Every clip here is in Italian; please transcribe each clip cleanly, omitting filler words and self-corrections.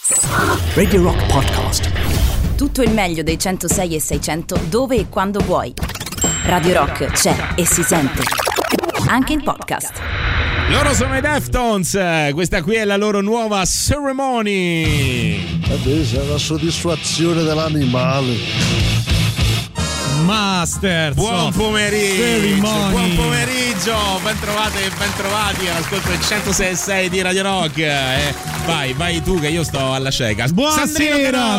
Radio Rock Podcast. Tutto il meglio dei 106 e 600 dove e quando vuoi. Radio Rock c'è e si sente anche in podcast. Loro sono i Deftones, questa qui è la loro nuova Ceremony. C'è la soddisfazione dell'animale. Masters. Buon pomeriggio. Ceremony. Buon pomeriggio. Bentrovate e bentrovati all'ascolto del 106.6 di Radio Rock. Vai tu che io sto alla cieca. Buonasera.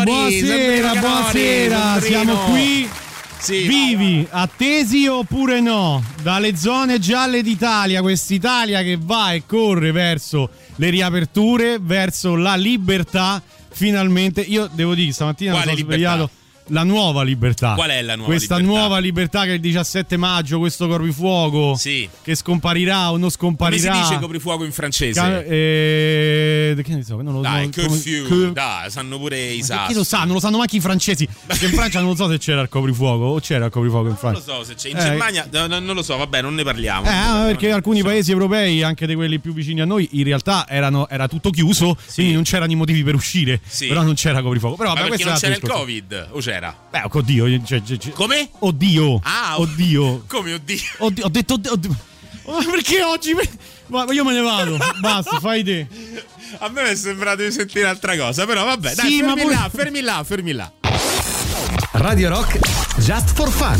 Siamo qui. Sì, vivi, attesi oppure no? Dalle zone gialle d'Italia, quest'Italia che va e corre verso le riaperture, verso la libertà. Finalmente, io devo dire, stamattina mi sono svegliato. La nuova libertà. Qual è la nuova questa libertà? Nuova libertà che è il 17 maggio, questo coprifuoco che scomparirà o non scomparirà. Come si dice coprifuoco in francese? Che ne so, non lo dai, curfew. Dai, sanno pure i sassi. Chi lo sa? Non lo sanno manco i francesi. Perché in Francia non lo so se c'era il coprifuoco o c'era il coprifuoco in Francia. Non lo so se c'è. In Germania non lo so, vabbè, non ne parliamo. Perché alcuni paesi europei, anche di quelli più vicini a noi, in realtà era tutto chiuso, quindi non c'erano i motivi per uscire. Però non c'era coprifuoco. Però vabbè, perché non c'era il Covid o c'era? Beh, oddio. Come? Oddio. Oddio. Come oddio? Ho detto oddio. Ma perché oggi? Ma io me ne vado. Basta, fai te. A me è sembrato di sentire altra cosa, però vabbè, sì, dai, fermi là. Radio Rock Just for Fun.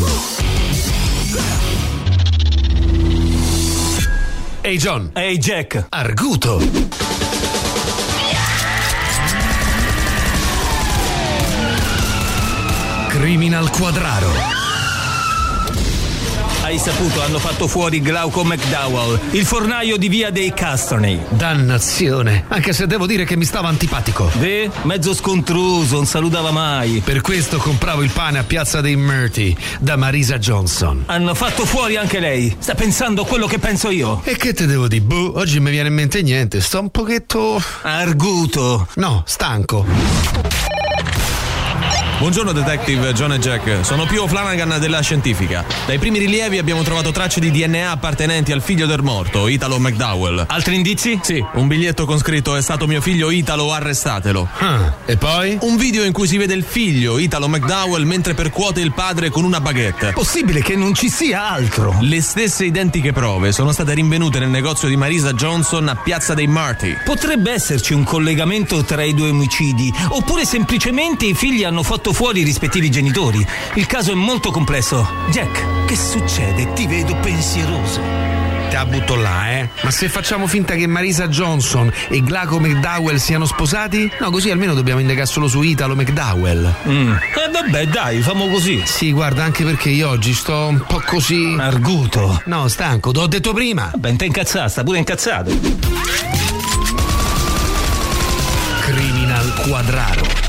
Ehi John. Ehi Jack. Arguto. Criminal Quadraro. Hai saputo, hanno fatto fuori Glauco McDowell, il fornaio di via dei Castroni. Dannazione, anche se devo dire che mi stava antipatico. Mezzo scontruso, non salutava mai. Per questo compravo il pane a Piazza dei Murti da Marisa Johnson. Hanno fatto fuori anche lei. Sta pensando a quello che penso io. E che te devo dire? Oggi mi viene in mente niente. Sto un pochetto arguto. No, stanco. Buongiorno detective John e Jack, sono Pio Flanagan della Scientifica. Dai primi rilievi abbiamo trovato tracce di DNA appartenenti al figlio del morto, Italo McDowell. Altri indizi? Sì, un biglietto con scritto "È stato mio figlio Italo, arrestatelo". E poi? Un video in cui si vede il figlio, Italo McDowell, mentre percuote il padre con una baguette. Possibile che non ci sia altro? Le stesse identiche prove sono state rinvenute nel negozio di Marisa Johnson a Piazza dei Marty. Potrebbe esserci un collegamento tra i due omicidi, oppure semplicemente i figli hanno fatto fuori i rispettivi genitori. Il caso è molto complesso. Jack, che succede? Ti vedo pensieroso. Te la butto là, Ma se facciamo finta che Marisa Johnson e Glauco McDowell siano sposati? No, così almeno dobbiamo indagare solo su Italo McDowell. Vabbè, dai, famo così. Sì, guarda, anche perché io oggi sto un po' così arguto. No, stanco, te l'ho detto prima. Vabbè, te incazzato, sta pure incazzato. Criminal Quadraro.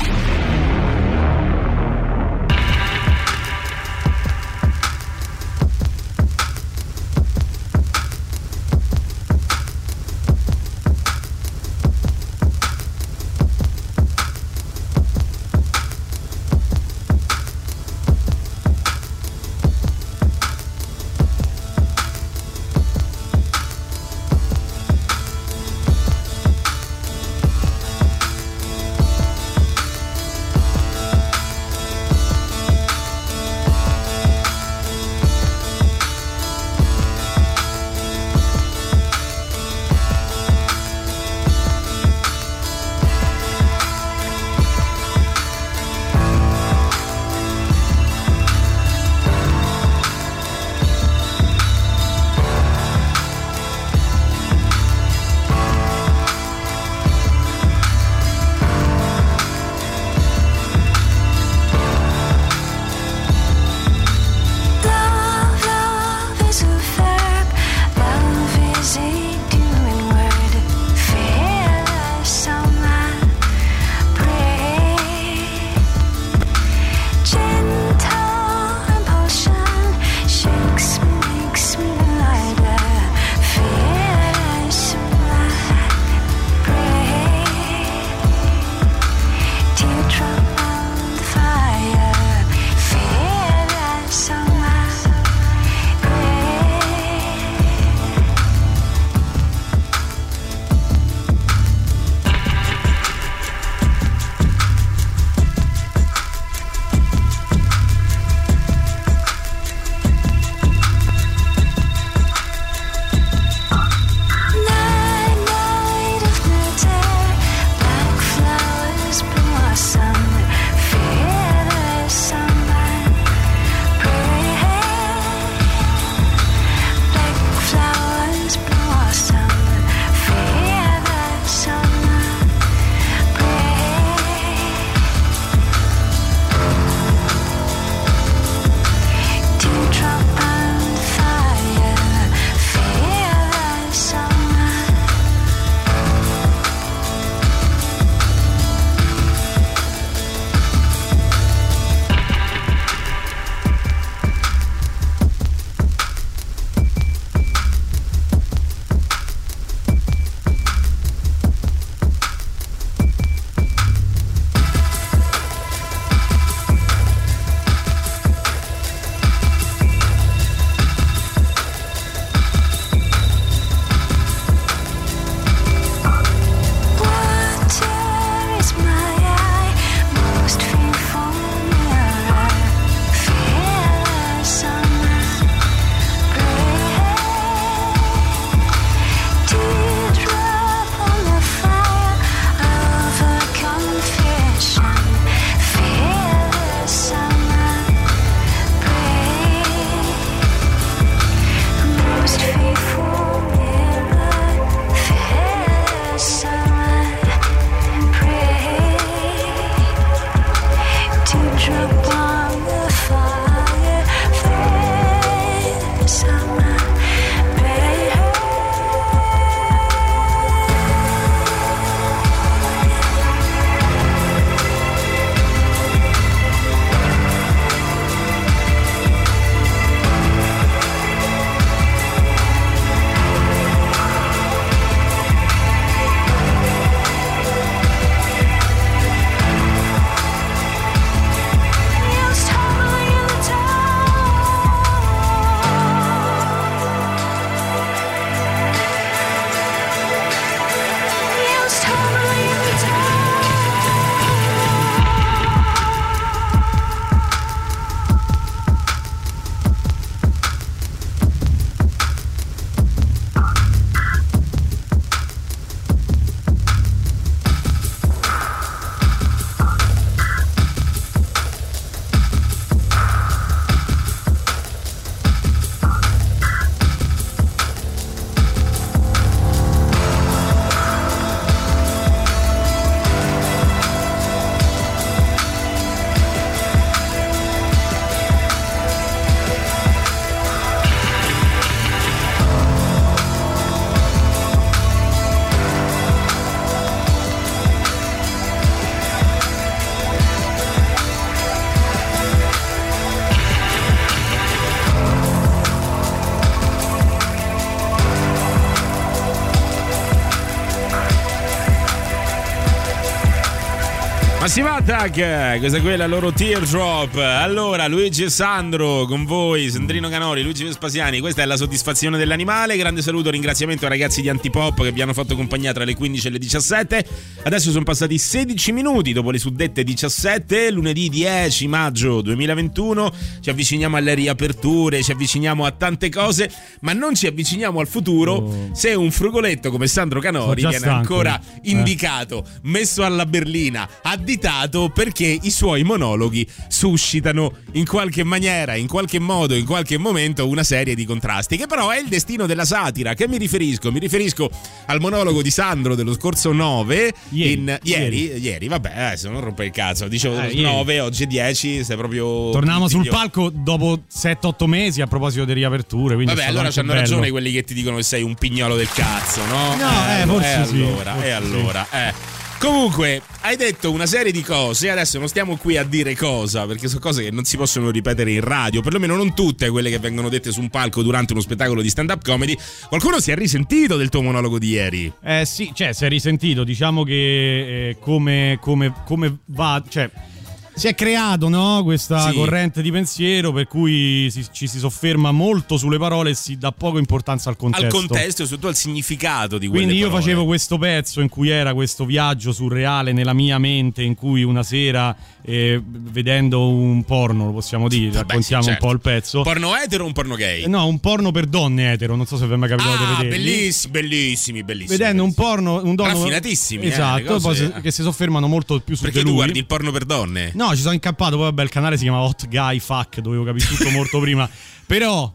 Massive Attack, questa qui è la loro Teardrop. Allora, Luigi e Sandro con voi, Sandrino Canori, Luigi Vespasiani, questa è la soddisfazione dell'animale. Grande saluto, ringraziamento ai ragazzi di Antipop che vi hanno fatto compagnia tra le 15 e le 17. Adesso sono passati 16 minuti dopo le suddette 17, lunedì 10 maggio 2021. Ci avviciniamo alle riaperture, ci avviciniamo a tante cose, ma non ci avviciniamo al futuro se un frugoletto come Sandro Canori viene ancora indicato, messo alla berlina, additato perché i suoi monologhi suscitano in qualche maniera, in qualche modo, in qualche momento una serie di contrasti, che però è il destino della satira. Che mi riferisco? Mi riferisco al monologo di Sandro dello scorso 9 ieri, vabbè, adesso non rompe il cazzo, dicevo 9, oggi è 10, sei proprio torniamo sul palco dopo 7-8 mesi a proposito di riaperture, quindi vabbè, allora c'hanno ragione quelli che ti dicono che sei un pignolo del cazzo, no? Forse sì. Allora. Comunque, hai detto una serie di cose, adesso non stiamo qui a dire cosa, perché sono cose che non si possono ripetere in radio, perlomeno non tutte quelle che vengono dette su un palco durante uno spettacolo di stand-up comedy. Qualcuno si è risentito del tuo monologo di ieri? Sì, cioè si è risentito, diciamo che come va, cioè si è creato, no, questa corrente di pensiero per cui ci si sofferma molto sulle parole e si dà poco importanza al contesto. Al contesto e soprattutto al significato di quelle Quindi io parole. facevo questo pezzo in cui era questo viaggio surreale nella mia mente, in cui una sera vedendo un porno, lo possiamo dire, raccontiamo un po' il pezzo. Porno etero o un porno gay? No, un porno per donne etero, non so se vi è mai capitato di vederli. Bellissimi. Vedendo un porno, un dono raffinatissimi, esatto, poi che si soffermano molto più su perché di tu lui. guardi il porno per donne? No, ci sono incappato, poi vabbè, il canale si chiama Hot Guy Fuck, dovevo capire tutto molto prima. Però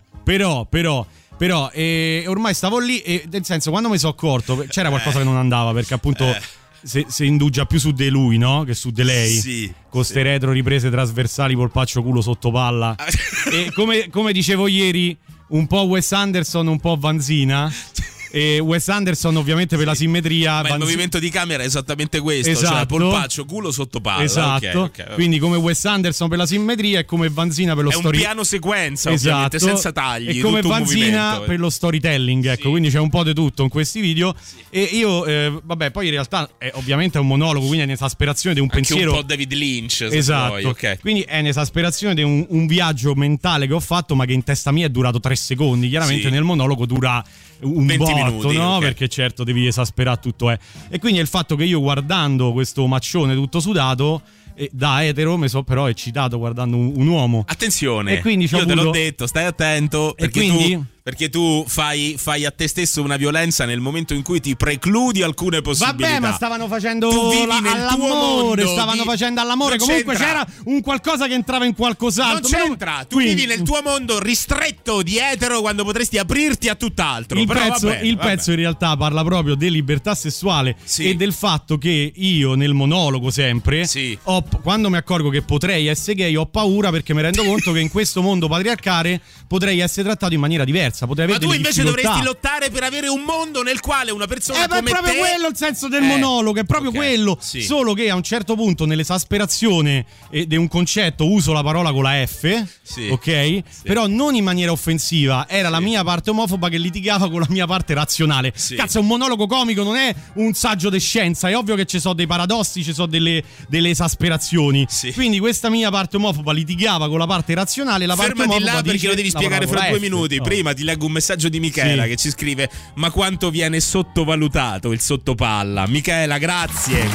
ormai stavo lì e nel senso, quando mi sono accorto c'era qualcosa che non andava, perché appunto se indugia più su di lui, no? Che su di lei. Sì. Con ste retro riprese trasversali, polpaccio culo sotto palla. E come dicevo ieri, un po' Wes Anderson, un po' Vanzina. E Wes Anderson ovviamente per la simmetria, ma il movimento di camera è esattamente questo, esatto. Cioè polpaccio, culo sotto palla. Esatto, okay. Quindi come Wes Anderson per la simmetria e come Vanzina per lo storytelling. È un piano sequenza, ovviamente, senza tagli. E come Vanzina per lo storytelling, ecco, quindi c'è un po' di tutto in questi video. E io, vabbè, poi in realtà ovviamente è un monologo, quindi è un'esasperazione di un anche pensiero. Un po' David Lynch, se esatto. vuoi, okay. Quindi è un'esasperazione di un viaggio mentale che ho fatto, ma che in testa mia è durato 3 secondi. Chiaramente nel monologo dura un 20 botto, minuti, no? Okay. Perché certo devi esasperare tutto, E quindi è il fatto che io, guardando questo maccione tutto sudato, da etero mi sono però eccitato guardando un uomo. Attenzione, e quindi io te l'ho detto, stai attento, perché tu fai a te stesso una violenza nel momento in cui ti precludi alcune possibilità. Vabbè, ma stavano facendo all'amore, facendo all'amore. Comunque c'era un qualcosa che entrava in qualcos'altro. Non c'entra, tu vivi nel tuo mondo ristretto di etero quando potresti aprirti a tutt'altro. Il pezzo in realtà parla proprio di libertà sessuale e del fatto che io nel monologo sempre quando mi accorgo che potrei essere gay ho paura, perché mi rendo conto che in questo mondo patriarcale potrei essere trattato in maniera diversa. Ma tu invece dovresti lottare per avere un mondo nel quale una persona come è proprio te... quello il senso del monologo, è proprio quello. Solo che a un certo punto, nell'esasperazione di un concetto, uso la parola con la F, ok? Però non in maniera offensiva. Era la mia parte omofoba che litigava con la mia parte razionale. Cazzo, è un monologo comico, non è un saggio di scienza. È ovvio che ci sono dei paradossi, ci sono delle esasperazioni. Quindi questa mia parte omofoba litigava con la parte razionale. La parte fermati omofoba là, perché lo devi spiegare fra 2 minuti. Prima ti leggo un messaggio di Michela che ci scrive: ma quanto viene sottovalutato il sottopalla. Michela, grazie.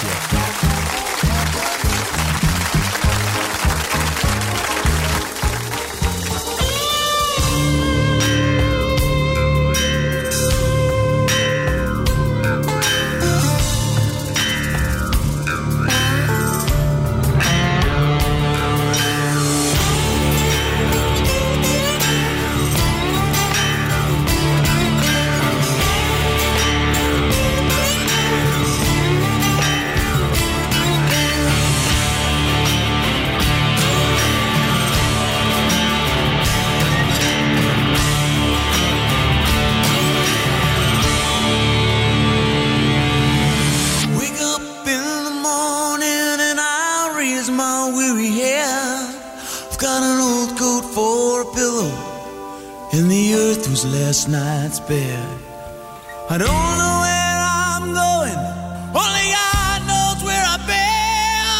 Last night's bed. I don't know where I'm going, only God knows where I've been.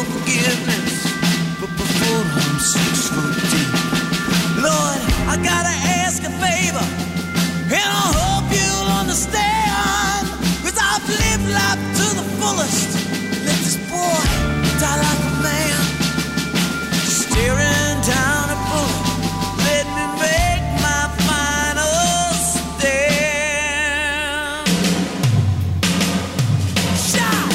for forgiveness, but before I'm 6 foot deep. Lord, I gotta ask a favor, and I hope you'll understand, 'cause I've lived life to the fullest. Let this boy die like a man, staring down a bullet. Let me make my final stand. Shot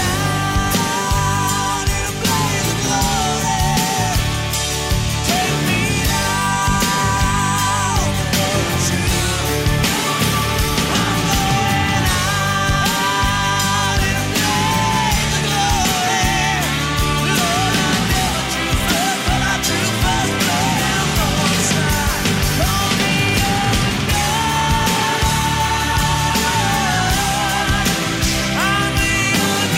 down in a blaze of glory. Take me down for you. I'm going out in a blaze of glory. Lord, I never drew first, but I drew first blood. I'm gonna try. Call me up and I'm your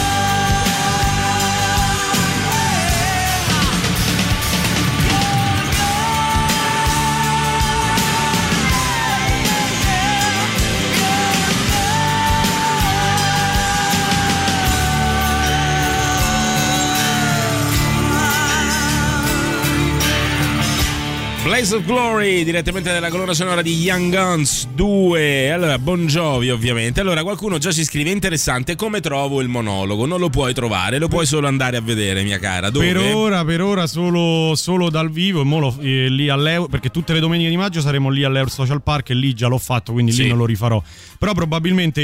Blaze of Glory, direttamente dalla colonna sonora di Young Guns 2. Allora, Bon Jovi ovviamente. Allora, qualcuno già ci scrive: interessante, come trovo il monologo? Non lo puoi trovare, lo puoi solo andare a vedere, mia cara. Dove? Per ora solo dal vivo, e lì all'Euro, perché tutte le domeniche di maggio saremo lì all'Euro Social Park e lì già l'ho fatto, quindi sì, lì non lo rifarò. Però probabilmente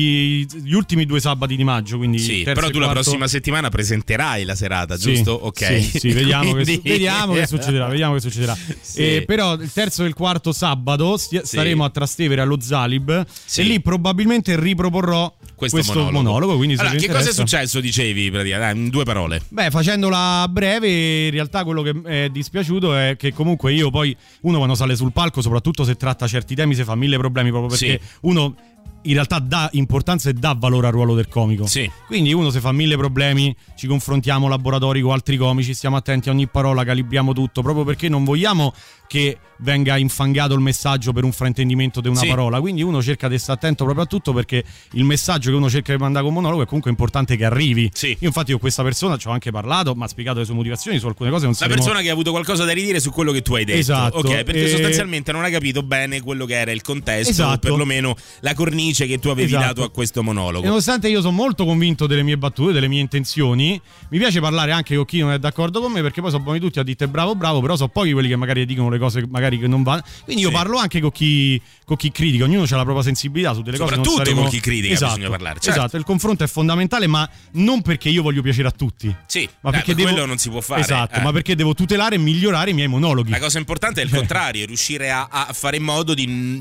gli ultimi 2 sabati di maggio, quindi sì, terzo però e tu la quarto... prossima settimana presenterai la serata, Sì, giusto? Ok. Sì, vediamo, Quindi... vediamo che succederà. Sì. Però il terzo e il quarto sabato staremo a Trastevere allo Zalib, sì, e lì probabilmente riproporrò questo monologo. Quindi allora, che cosa è successo, dicevi, praticamente, in 2 parole? Beh, facendola breve, in realtà quello che è dispiaciuto è che comunque io poi, uno quando sale sul palco, soprattutto se tratta certi temi, si fa 1000 problemi, proprio perché uno in realtà dà importanza e dà valore al ruolo del comico. Sì. Quindi uno si fa 1000 problemi, ci confrontiamo laboratori con altri comici, stiamo attenti a ogni parola, calibriamo tutto, proprio perché non vogliamo che venga infangato il messaggio per un fraintendimento di una parola. Quindi uno cerca di stare attento proprio a tutto, perché il messaggio che uno cerca di mandare con un monologo è comunque importante che arrivi. Sì. Io infatti con questa persona ci ho anche parlato, mi ha spiegato le sue motivazioni su alcune cose. La persona che ha avuto qualcosa da ridire su quello che tu hai detto. Esatto. Ok, perché sostanzialmente non hai capito bene quello che era il contesto, esatto, o perlomeno la cornice che tu avevi dato a questo monologo. E nonostante io sono molto convinto delle mie battute, delle mie intenzioni, mi piace parlare anche con chi non è d'accordo con me, perché poi sono buoni tutti a dire bravo, però sono pochi quelli che magari dicono le cose magari che non vanno. Quindi io parlo anche con chi critica, ognuno ha la propria sensibilità su delle cose. Soprattutto con chi critica, bisogna parlare. Certo. Esatto, il confronto è fondamentale, ma non perché io voglio piacere a tutti. Sì, ma perché quello non si può fare. Esatto, ma perché devo tutelare e migliorare i miei monologhi. La cosa importante è il contrario, riuscire a fare in modo di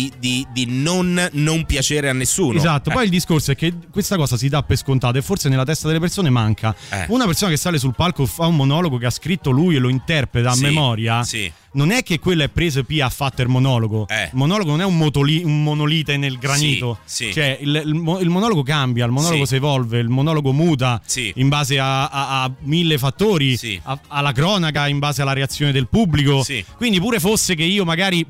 non piacere a nessuno. Esatto, poi il discorso è che questa cosa si dà per scontato e forse nella testa delle persone manca. Una persona che sale sul palco, fa un monologo che ha scritto lui e lo interpreta a memoria. Sì. Non è che quello è preso e ha fatto il monologo. Il monologo non è un monolite nel granito. Sì. Cioè il monologo cambia, il monologo si evolve, il monologo muta in base a 1000 fattori, alla cronaca, in base alla reazione del pubblico. Quindi pure fosse che io magari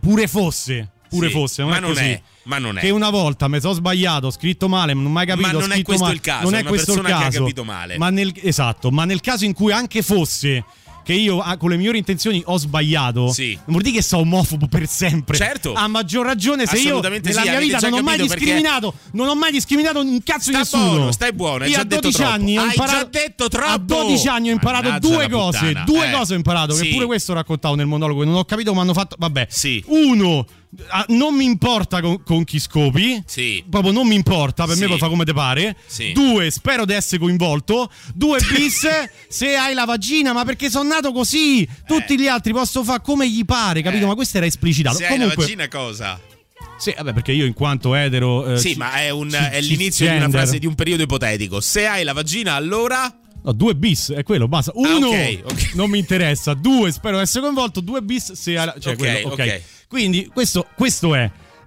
non è che una volta mi sono sbagliato, ho scritto male, non ho mai capito, ma non è questo il caso, non è questo il caso, che ha capito male. Ma nel caso in cui anche fosse che io con le migliori intenzioni ho sbagliato, non vuol dire che sono omofobo per sempre. Certo. A maggior ragione se io nella mia vita non ho mai discriminato, non ho mai discriminato un cazzo di nessuno. Buono, stai buono, hai io già a 12 detto anni troppo. ho imparato, hai già detto troppo. A 12 anni ho imparato due cose ho imparato, che pure questo ho raccontato nel monologo, non ho capito come hanno fatto, vabbè. Uno, non mi importa con chi scopi, proprio non mi importa, per me puoi fare come te pare. 2, spero di essere coinvolto. 2 bis, se hai la vagina, ma perché sono nato così, tutti gli altri posso fare come gli pare, capito? Ma questo era esplicitato. Se comunque, hai la vagina cosa? Sì, vabbè, perché io in quanto etero ma è l'inizio di una frase di un periodo ipotetico. Se hai la vagina allora... No, 2 bis, è quello, basta. 1, okay. non mi interessa. 2, spero di essere coinvolto. 2 bis, se hai la... Cioè, ok. Quindi questo è.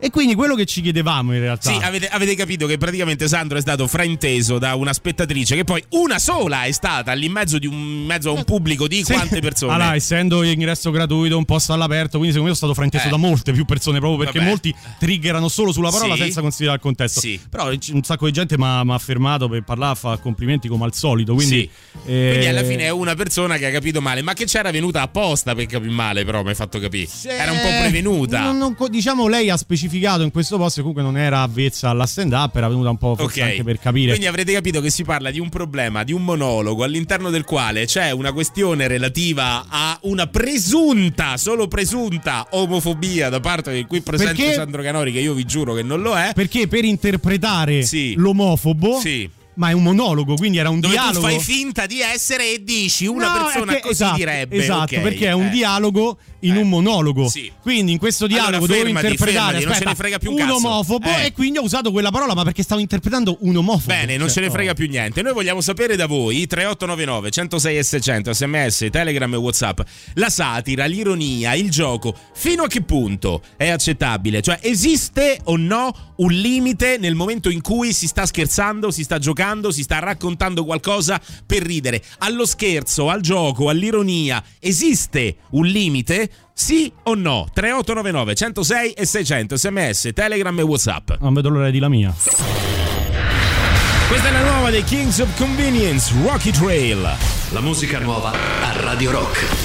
E quindi quello che ci chiedevamo in realtà. Sì, avete capito che praticamente Sandro è stato frainteso da una spettatrice che poi una sola è stata lì in mezzo a un pubblico di quante persone? Allora, essendo ingresso gratuito, un posto all'aperto, quindi secondo me sono stato frainteso da molte più persone, proprio perché molti triggerano solo sulla parola senza considerare il contesto. Sì. Però un sacco di gente mi ha fermato per parlare, fa complimenti come al solito, quindi quindi alla fine è una persona che ha capito male, ma che c'era venuta apposta per capire male, però mi hai fatto capire. Era un po' prevenuta. Diciamo, lei ha specificato in questo posto che comunque non era avvezza alla stand up, era venuta un po' forse anche per capire. Quindi avrete capito che si parla di un problema, di un monologo all'interno del quale c'è una questione relativa a una solo presunta omofobia da parte di qui presente Sandro Canori, che io vi giuro che non lo è. Perché per interpretare l'omofobo ma è un monologo, quindi era un dialogo. Tu fai finta di essere e dici una persona così direbbe. Esatto, perché è un dialogo in un monologo. Sì. Quindi in questo dialogo dovevo interpretare non ce ne frega più un cazzo. Omofobo e quindi ho usato quella parola, ma perché stavo interpretando un omofobo. Bene, non ce ne frega più niente. Noi vogliamo sapere da voi 3899 106 e 600 SMS, Telegram e WhatsApp. La satira, l'ironia, il gioco, fino a che punto è accettabile? Cioè, esiste o no un limite nel momento in cui si sta scherzando, si sta giocando, si sta raccontando qualcosa per ridere? Allo scherzo, al gioco, all'ironia, esiste un limite? Sì o no? 3899 106 e 600 SMS, Telegram e WhatsApp. Non vedo l'ora di la mia. Questa è la nuova dei Kings of Convenience, Rocky Trail. La musica nuova a Radio Rock.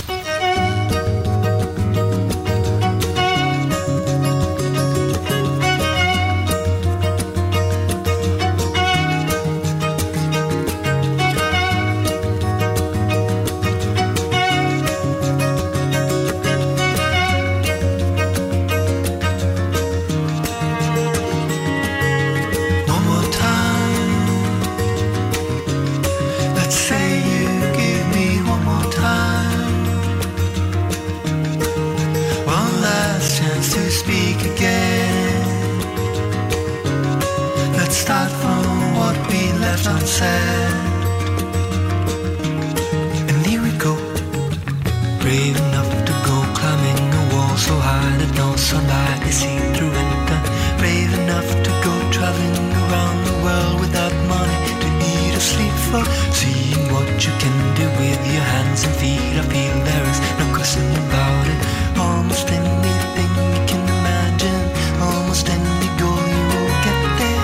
And here we go, brave enough to go climbing a wall so high that no sunlight is seen through it. Brave enough to go traveling around the world without money to eat or sleep for. Seeing what you can do with your hands and feet, I feel there is no question about it. Almost anything you can imagine, almost any goal you will get there.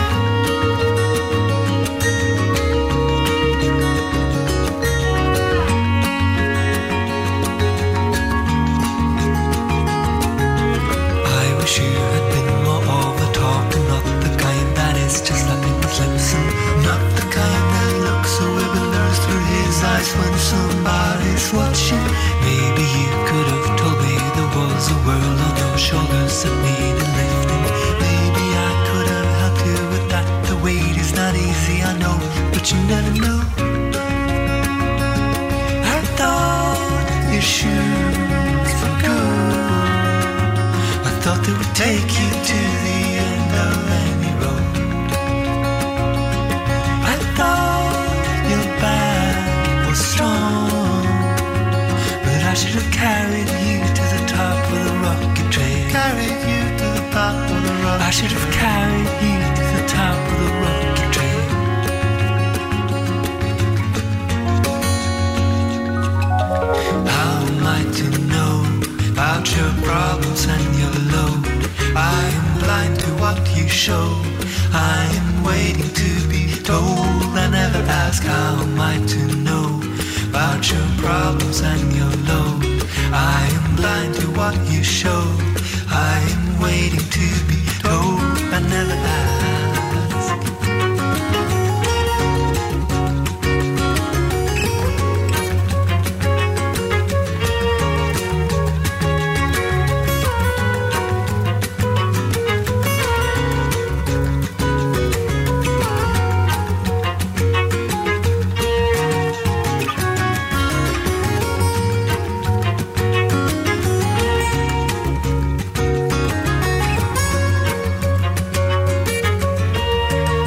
Wish you had been more of a talker, not the kind that is just slapping his lips, and not the kind that looks so blurs through his eyes when somebody's watching. Maybe you could have told me there was a world on your shoulders that needed lifting. Maybe I could have helped you with that. The weight is not easy, I know, but you never know. I thought your shoes were good. Thought they would take you to the end of any road. I thought your back was strong, but I should have carried you to the top of the rocket train. Carried you to the top of the rocket. I should have carried you to the top of the rocket train. How am I to know about your problems and your load? I am blind to what you show. I am waiting to be told. I never ask, how am I to know about your problems and your load? I am blind to what you show. I am waiting to be told. I never ask.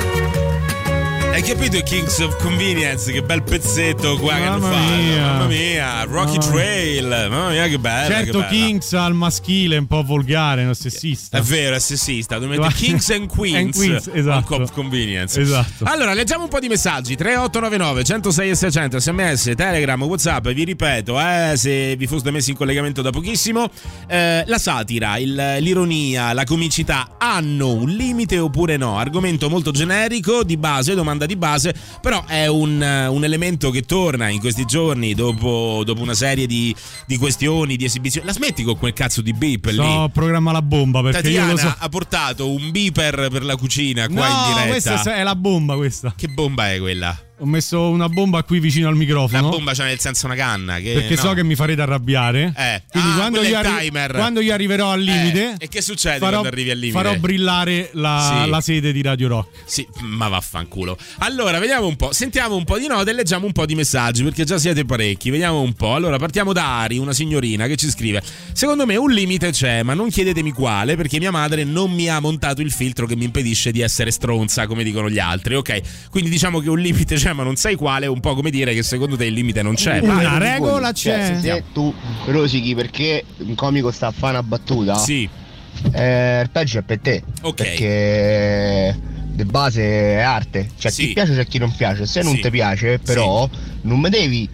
Capito i Kings of Convenience, che bel pezzetto qua che hanno fatto. Mamma mia, mia, Rocky Trail, mamma mia che bella. Certo, che bella. Kings al maschile è un po' volgare, non sessista. È vero, è sessista. Tu metti Kings and Queens, esatto. Con convenience. Esatto. Allora, leggiamo un po' di messaggi. 3899 106 e 600 SMS, Telegram, WhatsApp. Vi ripeto, se vi foste messi in collegamento da pochissimo, la satira, l'ironia, la comicità hanno un limite oppure no? Argomento molto generico, di base, domanda di base, però è un elemento che torna in questi giorni dopo una serie di questioni, di esibizioni. La smetti con quel cazzo di beep lì? No, programma la bomba perché Tatiana io lo so. ha portato un beeper per la cucina qua in diretta. Questa è la bomba questa. Che bomba è quella? Ho messo una bomba qui vicino al microfono. Una bomba, cioè nel senso una canna. Perché so che mi farete arrabbiare. Quindi quando io arriverò al limite. E che succede quando arrivi al limite? Farò brillare la sede di Radio Rock. Sì, ma vaffanculo. Allora, vediamo un po'. Sentiamo un po' di note e leggiamo un po' di messaggi, perché già siete parecchi. Vediamo un po'. Allora, partiamo da Ari, una signorina che ci scrive: secondo me un limite c'è, ma non chiedetemi quale, perché mia madre non mi ha montato il filtro che mi impedisce di essere stronza, come dicono gli altri. Ok, quindi diciamo che un limite c'è, ma non sai quale, è un po' come dire che secondo te il limite non c'è. Una regola c'è. Se tu rosichi perché un comico sta a fare una battuta, sì, il peggio è per te. Ok. Perché di base è arte. Cioè, Sì. chi piace c'è chi non piace. Se non Sì. ti piace, però, non mi devi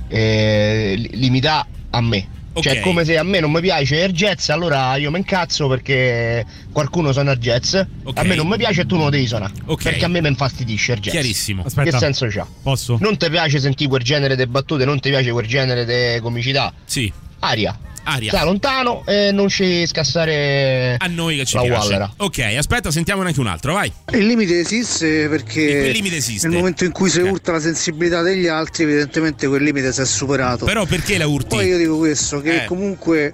limitare a me. Cioè, è come se a me non mi piace il jazz, allora io mi incazzo perché qualcuno suona il jazz. A me non mi piace e tu non lo devi suonare. Perché a me mi infastidisce il jazz. Chiarissimo. Aspetta. Che senso c'ha? Posso? Non ti piace sentire quel genere di battute, non ti piace quel genere di comicità? Sì. Aria. Sta lontano e non ci scassare a noi che ci la piace. wallera. Ok, aspetta, sentiamo anche un altro, vai. Il limite esiste perché quel limite esiste. nel momento in cui si urta la sensibilità degli altri, evidentemente quel limite si è superato. Però perché la urti? Poi io dico questo, che comunque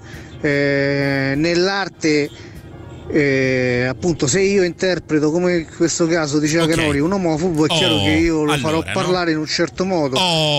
nell'arte appunto, se io interpreto, come in questo caso diceva Canori, un omofobo, è chiaro che io lo farò parlare in un certo modo,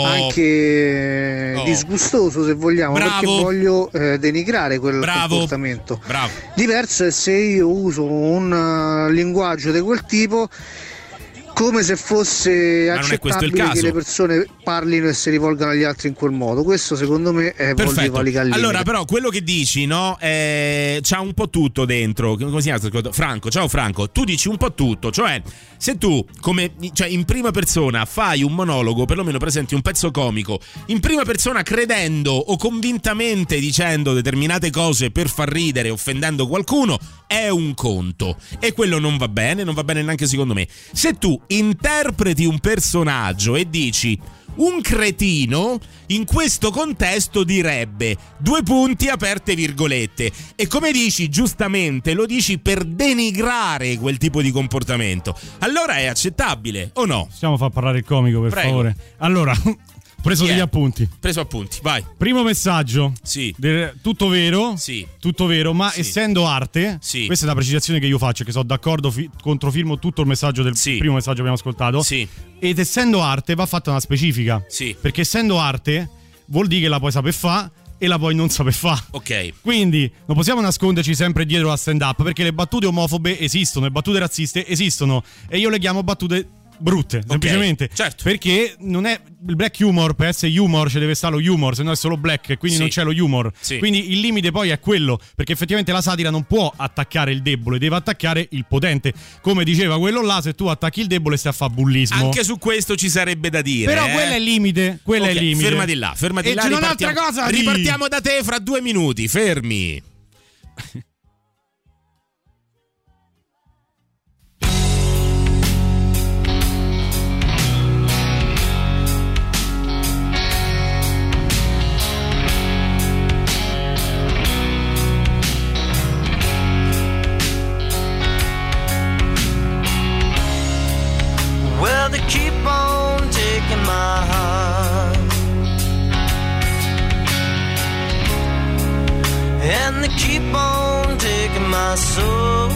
anche disgustoso se vogliamo, perché voglio denigrare quel comportamento. Diverso è se io uso un linguaggio di quel tipo come se fosse accettabile che le persone parlino e si rivolgano agli altri in quel modo. Questo secondo me vuol dire valicare il limite. Allora, però, quello che dici, no, c'ha un po' tutto dentro. Come si chiama? Franco, ciao Franco. Tu dici un po' tutto, cioè se tu cioè in prima persona fai un monologo, perlomeno presenti un pezzo comico in prima persona, credendo o convintamente dicendo determinate cose per far ridere, offendendo qualcuno, è un conto, e quello non va bene neanche secondo me. Se tu interpreti un personaggio e dici un cretino, in questo contesto direbbe due punti aperte virgolette, e come dici giustamente lo dici per denigrare quel tipo di comportamento, allora è accettabile o no? Possiamo far parlare il comico, per favore? Allora, preso degli appunti. Preso appunti, vai. Primo messaggio. Sì. Tutto vero. Sì. Tutto vero, ma essendo arte, sì, questa è una precisazione che io faccio, che sono d'accordo, controfirmo tutto il messaggio del primo messaggio che abbiamo ascoltato. Sì. Ed essendo arte va fatta una specifica. Sì. Perché essendo arte vuol dire che la puoi saper fare e la puoi non saper fare. Ok. Quindi non possiamo nasconderci sempre dietro la stand up, perché le battute omofobe esistono, le battute razziste esistono, e io le chiamo battute brutte, semplicemente. Certo. Perché non è il black humor, per essere humor ci deve stare lo humor, se no è solo black, e quindi non c'è lo humor. Quindi il limite poi è quello, perché effettivamente la satira non può attaccare il debole, deve attaccare il potente. Come diceva quello là, se tu attacchi il debole stai a fare bullismo. Anche su questo ci sarebbe da dire. Però quello è il limite, quello è il limite. Fermati là. E c'è un'altra cosa. Ripartiamo da te fra 2 minuti, fermi. Well, they keep on taking my heart, and they keep on taking my soul.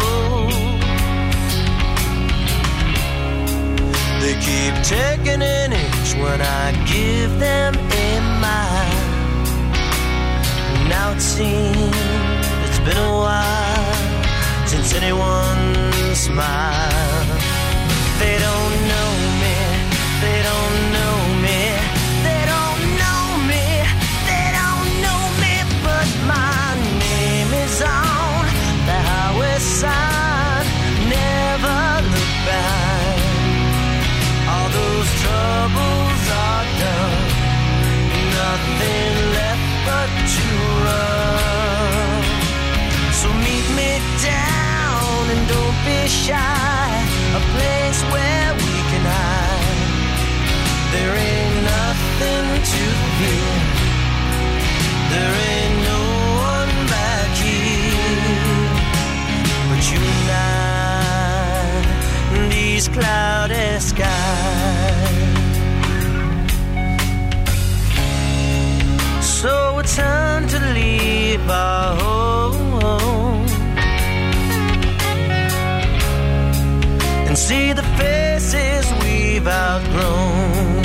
They keep taking an inch when I give them a mile. Now it seems it's been a while since anyone smiled. They don't know me, they don't know me, they don't know me, shy, a place where we can hide. There ain't nothing to fear. There ain't no one back here but you and I, these cloudy skies. So it's time to leave our home and see the faces we've outgrown.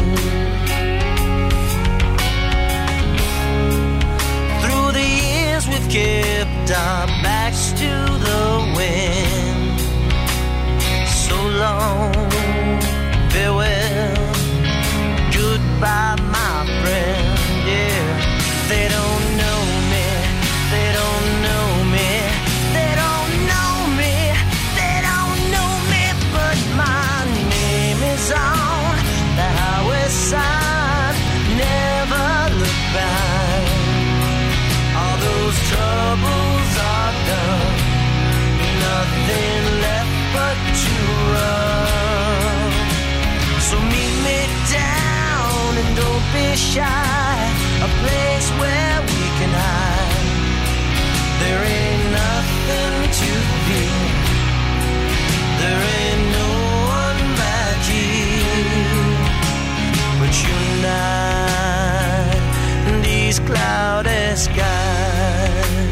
Through the years we've kept our backs to the wind. So long, farewell, goodbye my friend, yeah. They don't know me, they don't know me, they don't know me, they don't know me, but my name is on the highway sign. Never look back, all those troubles are done, nothing left but to run. So meet me down and don't be shy, a place where we can hide. There ain't nothing to fear. There ain't no one back here but you and I, these cloudy skies.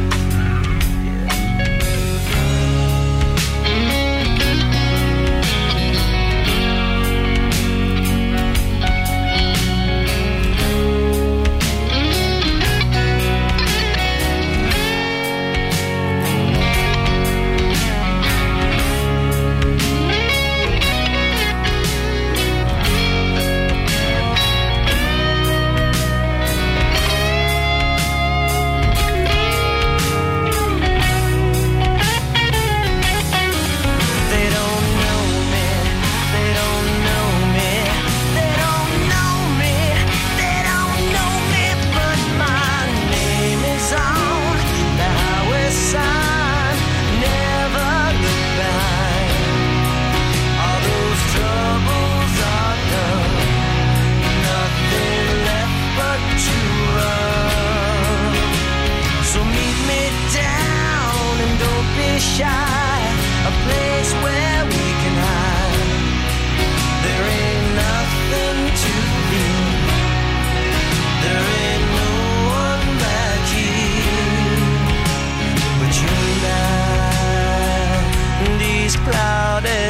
Shy, a place where we can hide. There ain't nothing to fear. There ain't no one back here but you and I, these cloudy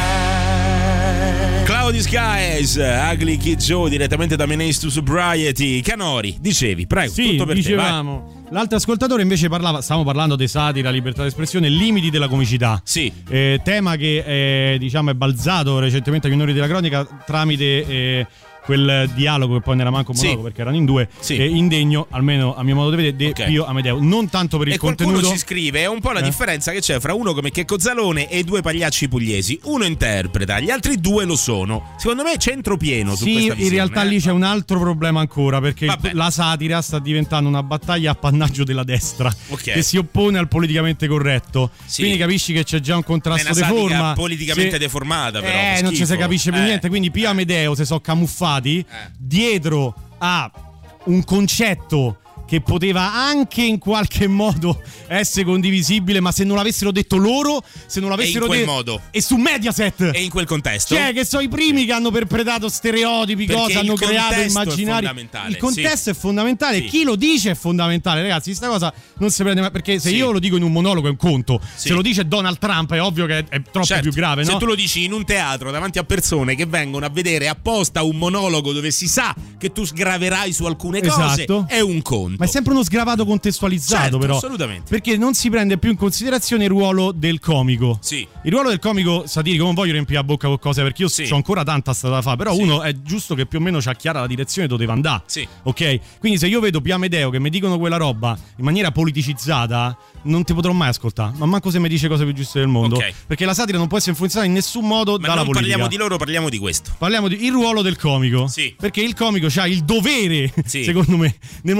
skies. Cloudy Skies, Ugly Kid Joe, direttamente da Menace to Sobriety. Canori, dicevi, prego, sì, tutto per dicevamo. Te, vai. L'altro ascoltatore invece stavamo parlando di satira, libertà d'espressione, limiti della comicità. Sì. Tema che diciamo è balzato recentemente agli onori della cronaca tramite quel dialogo che poi non era manco un monologo, perché erano in due, indegno, almeno a mio modo di vedere, di Pio Amedeo. Non tanto per il contenuto. Qualcuno ci scrive, è un po' la differenza che c'è fra uno come Checco Zalone e due pagliacci pugliesi. Uno interpreta, gli altri due lo sono. Secondo me è centro pieno su questa visione. In realtà lì c'è un altro problema ancora, perché la satira sta diventando una battaglia a appannaggio della destra, che si oppone al politicamente corretto. Quindi capisci che c'è già un contrasto di forma. Politicamente deformata, però. Non ci si capisce più niente. Quindi Pio Amedeo si sono camuffati dietro a un concetto che poteva anche in qualche modo essere condivisibile, ma se non l'avessero detto loro, se non l'avessero detto modo e su Mediaset e in quel contesto, cioè che sono i primi che hanno perpetrato stereotipi, cose hanno creato immaginari. Il contesto è fondamentale, chi lo dice è fondamentale, ragazzi. Questa cosa non si prende mai, perché se io lo dico in un monologo è un conto, se lo dice Donald Trump è ovvio che è troppo più grave, no? Se tu lo dici in un teatro davanti a persone che vengono a vedere apposta un monologo dove si sa che tu sgraverai su alcune cose, è un conto. Ma è sempre uno sgravato contestualizzato, però. Assolutamente. Perché non si prende più in considerazione il ruolo del comico. Sì. Il ruolo del comico satirico, non voglio riempire la bocca con cose, perché io ho ancora tanta strada da fare. Però uno è giusto che più o meno c'ha chiara la direzione dove deve andare. Sì. Ok? Quindi se io vedo Pio Amedeo che mi dicono quella roba in maniera politicizzata, non ti potrò mai ascoltare. Ma manco se mi dice cose più giuste del mondo. Perché la satira non può essere influenzata in nessun modo dalla politica. Parliamo di loro, parliamo di questo. Parliamo del ruolo del comico. Sì. Perché il comico ha il dovere, secondo me, nel momento in cui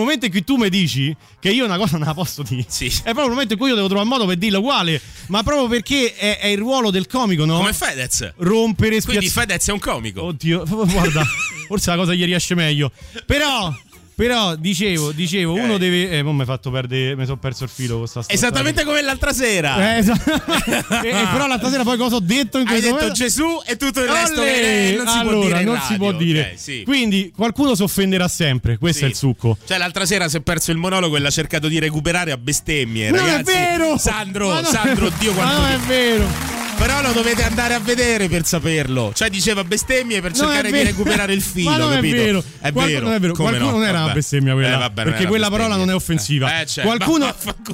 tu mi dici che io una cosa non la posso dire, è proprio il momento in cui io devo trovare un modo per dirla uguale, ma proprio perché è il ruolo del comico, no? Come Fedez. Rompere, quindi Fedez è un comico. Oddio, guarda, forse la cosa gli riesce meglio. Però dicevo, uno deve. Mi sono perso il filo con sta storia. Esattamente come l'altra sera. Però l'altra sera poi cosa ho detto in questo momento? Hai detto Gesù e tutto il resto non si può dire. Non si può dire. Okay, sì. Quindi qualcuno si offenderà sempre. Questo è il succo. Cioè, l'altra sera si è perso il monologo e l'ha cercato di recuperare a bestemmie. Non ragazzi. È vero! Sandro, Dio quanto. Non è vero! Però lo dovete andare a vedere per saperlo. Cioè diceva bestemmie per cercare di recuperare il filo. Ma non capito? È vero. È vero. Non è vero. Come qualcuno non era una bestemmia quella. Perché quella parola non è offensiva. Qualcuno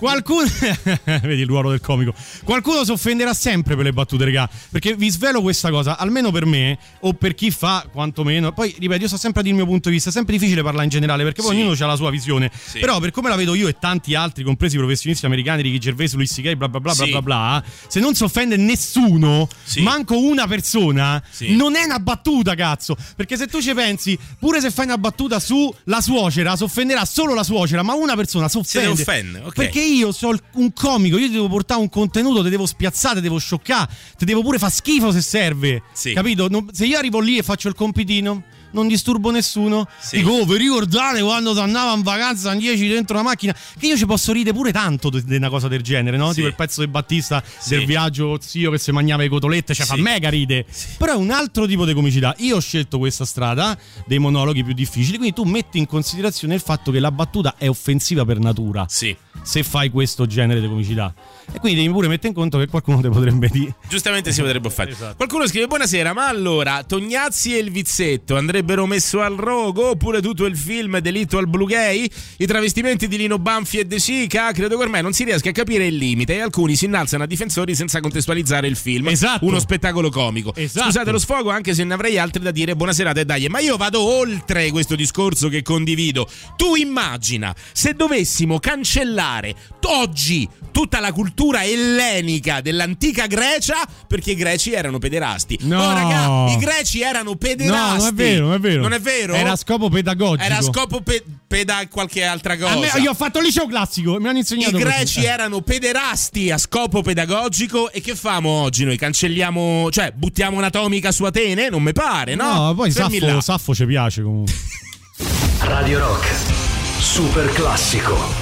vedi il ruolo del comico. Qualcuno si offenderà sempre per le battute, regà. Perché vi svelo questa cosa, almeno per me o per chi fa quantomeno. Poi ripeto, io sto sempre a dire il mio punto di vista. È sempre difficile parlare in generale perché poi ognuno ha la sua visione. Però per come la vedo io e tanti altri, compresi i professionisti americani, Ricky Gervais, Louis C.K., bla bla bla bla bla, se non si offende nessuno, manco una persona, non è una battuta, cazzo. Perché se tu ci pensi, pure se fai una battuta sulla suocera, si offenderà solo la suocera, ma una persona si offende. Okay. Perché io sono un comico, io ti devo portare un contenuto, ti devo spiazzare, ti devo scioccare, ti devo pure far schifo se serve. Capito? Se io arrivo lì e faccio il compitino, non disturbo nessuno. Dico, vi ricordate quando si andava in vacanza in 10 dentro la macchina? Che io ci posso ridere pure tanto di una cosa del genere, no? Tipo il pezzo di Battista del viaggio zio che si mangiava le cotolette, cioè fa mega ride. Però è un altro tipo di comicità. Io ho scelto questa strada dei monologhi più difficili, quindi tu metti in considerazione il fatto che la battuta è offensiva per natura. Se fai questo genere di comicità. E quindi devi pure mettere in conto che qualcuno te potrebbe dire. Giustamente si potrebbe fare. Qualcuno scrive: buonasera, ma allora Tognazzi e il Vizzetto andrebbero messo al rogo? Oppure tutto il film Delitto al Blue Gay? I travestimenti di Lino Banfi e De Sica? Credo che ormai non si riesca a capire il limite e alcuni si innalzano a difensori senza contestualizzare il film. Uno spettacolo comico. Scusate lo sfogo, anche se ne avrei altri da dire. Buonasera e dai. Ma io vado oltre questo discorso che condivido. Tu immagina se dovessimo cancellare oggi tutta la cultura ellenica dell'antica Grecia perché i greci erano pederasti. No, raga, i greci erano pederasti. No, non è vero. Non è vero? Era a scopo pedagogico. Era a scopo qualche altra cosa. Io ho fatto il liceo classico, mi hanno insegnato. I greci erano pederasti a scopo pedagogico. E che famo oggi? Noi cancelliamo, cioè buttiamo un'atomica su Atene? Non mi pare, no? No, poi Saffo ci piace comunque. Radio Rock, super classico.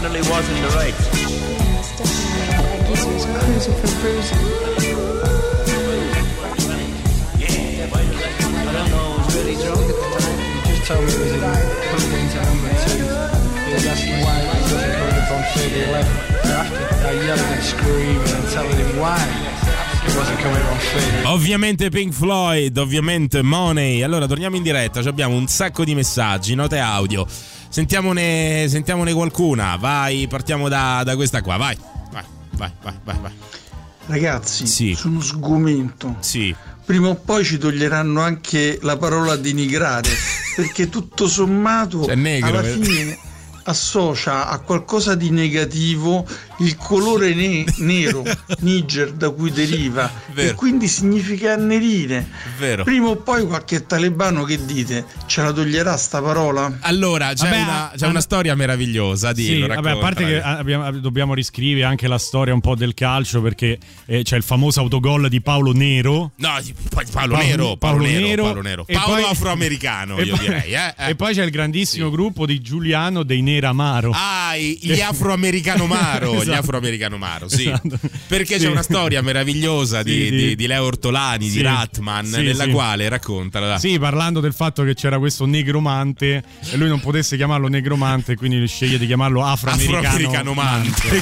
definitely was in the right. Yes, definitely. Like he was cruising for bruising. Yeah, but I don't know, I was really drunk at the time. He just told me it was in Hurricanes at number 2. He was asking why he wasn't coming up on 30-11. After I yelling and screaming and telling him why. Ovviamente Pink Floyd, ovviamente Money. Allora torniamo in diretta, abbiamo un sacco di messaggi, note audio. Sentiamone qualcuna. Vai, partiamo da questa qua. Vai. Ragazzi, sì. Sono sgomento. Sì. Prima o poi ci toglieranno anche la parola denigrare, perché tutto sommato alla fine associa a qualcosa di negativo il colore nero, Niger, da cui deriva. Vero. E quindi significa annerire. Vero. Prima o poi qualche talebano, che dite, ce la toglierà sta parola? Allora c'è una storia meravigliosa, dillo, sì, a parte che dobbiamo riscrivere anche la storia un po' del calcio, perché c'è il famoso autogol di Paolo Nero. No, Paolo Nero. Paolo poi, afroamericano, io direi. E poi c'è il grandissimo gruppo di Giuliano dei Nera Amaro. Gli afroamericano Maro. Esatto. Gli afroamericano Maro, sì. Esatto. Perché c'è una storia meravigliosa di Leo Ortolani, di Ratman, nella quale racconta. Sì, parlando del fatto che c'era questo negromante e lui non potesse chiamarlo negromante, quindi sceglie di chiamarlo afroamericano mante.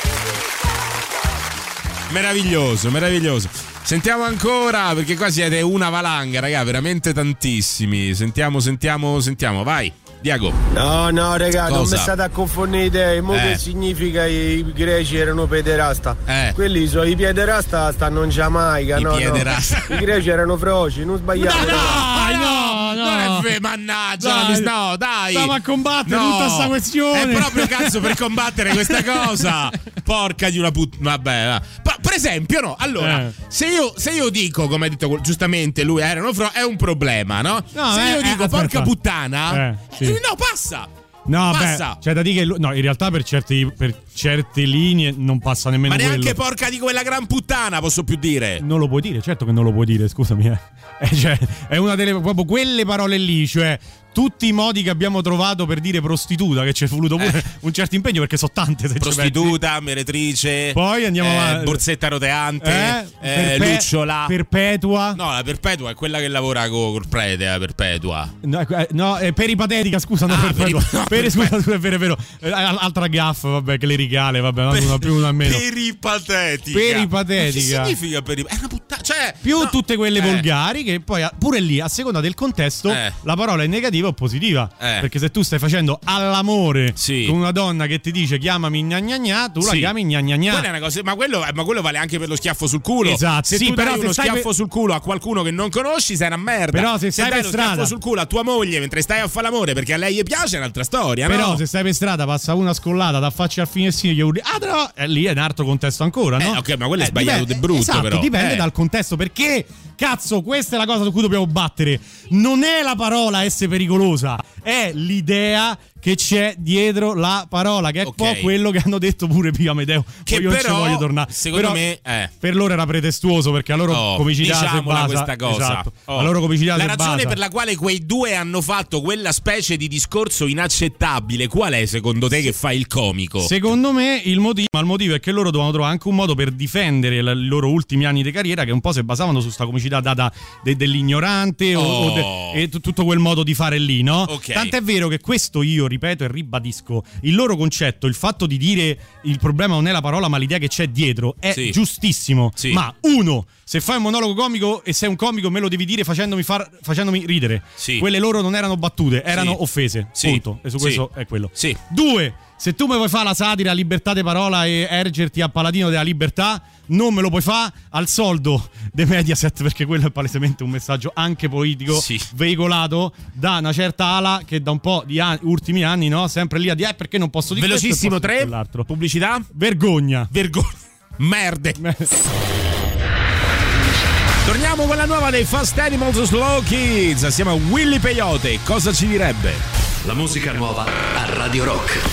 Meraviglioso. Sentiamo ancora, perché qua siete una valanga, raga, veramente tantissimi. Sentiamo, vai. Diago. No, raga, non mi state a confondere. Che significa i greci erano pederasta? Quelli sono i pederasta, stanno in Giamaica. No. I greci erano froci, non sbagliamo. No, non è vero, mannaggia. No, dai. Stiamo a combattere tutta sta questione. È proprio cazzo per combattere questa cosa. Porca di una puttana. Vabbè. Per esempio, no. Allora, se io dico, come ha detto giustamente lui, erano è un problema, no? Se io dico porca puttana, no, passa. No, passa. C'è da dire che in realtà per certe linee non passa nemmeno quello. Ma neanche porca di quella gran puttana posso più dire. Non lo puoi dire, certo che non lo puoi dire, scusami. Cioè, è una delle proprio quelle parole lì, cioè tutti i modi che abbiamo trovato per dire prostituta, che ci è voluto pure un certo impegno, perché sono tante. Prostituta, meretrice, poi andiamo avanti. Borsetta roteante, lucciola. Perpetua. No, la perpetua è quella che lavora col prete, la perpetua. No, peripatetica, scusa, no, perpetua. Scusa, è vero. Altra gaffa, vabbè, clericale, vabbè, una più, una meno. Peripatetica. Ma che significa è una puttana, cioè più tutte quelle volgari, che poi pure lì, a seconda del contesto, la parola è negativa o positiva, perché se tu stai facendo all'amore con una donna che ti dice chiamami gna, tu la chiami gna. Quella è una cosa, ma quello vale anche per lo schiaffo sul culo. Esatto. Se tu dai uno schiaffo sul culo a qualcuno che non conosci, sei una merda. Però se stai dai per lo strada schiaffo sul culo a tua moglie mentre stai a fare l'amore perché a lei gli piace, è un'altra storia. Però se stai per strada, passa una scollata, da faccia al finestrino, gli urli lì è un altro contesto ancora, no? Ok, ma quello è sbagliato di brutto. Esatto, però dipende dal contesto, perché cazzo, questa è la cosa su cui dobbiamo battere. Non è la parola essere pericolosa, è l'idea che c'è dietro la parola, che è un po' quello che hanno detto pure Pio Amedeo. Che io però, non ci voglio tornare. Secondo me per loro era pretestuoso, perché a loro comicità si basa questa cosa. Esatto. A loro comicità la si ragione basa. per la quale quei due hanno fatto quella specie di discorso inaccettabile, qual è secondo te che fa il comico? Secondo me il motivo è che loro dovevano trovare anche un modo per difendere i loro ultimi anni di carriera, che un po' si basavano su sta comicità data dell'ignorante e tutto quel modo di fare lì, no? Tant'è vero che questo, io ripeto e ribadisco, il loro concetto, il fatto di dire il problema non è la parola ma l'idea che c'è dietro, è giustissimo. Ma uno, se fai un monologo comico e sei un comico, me lo devi dire facendomi ridere. Quelle loro non erano battute, erano offese. Punto. E su questo è quello. Due, se tu mi vuoi fare la satira, libertà di parola e ergerti a paladino della libertà, non me lo puoi fare al soldo dei Mediaset, perché quello è palesemente un messaggio anche politico veicolato da una certa ala che da un po' di ultimi anni, no, sempre lì a dire perché non posso dire velocissimo questo e posso 3 dire pubblicità. Vergogna. Merde. Torniamo con la nuova dei Fast Animals Slow Kids assieme a Willy Peyote. Cosa ci direbbe? La musica nuova a Radio Rock.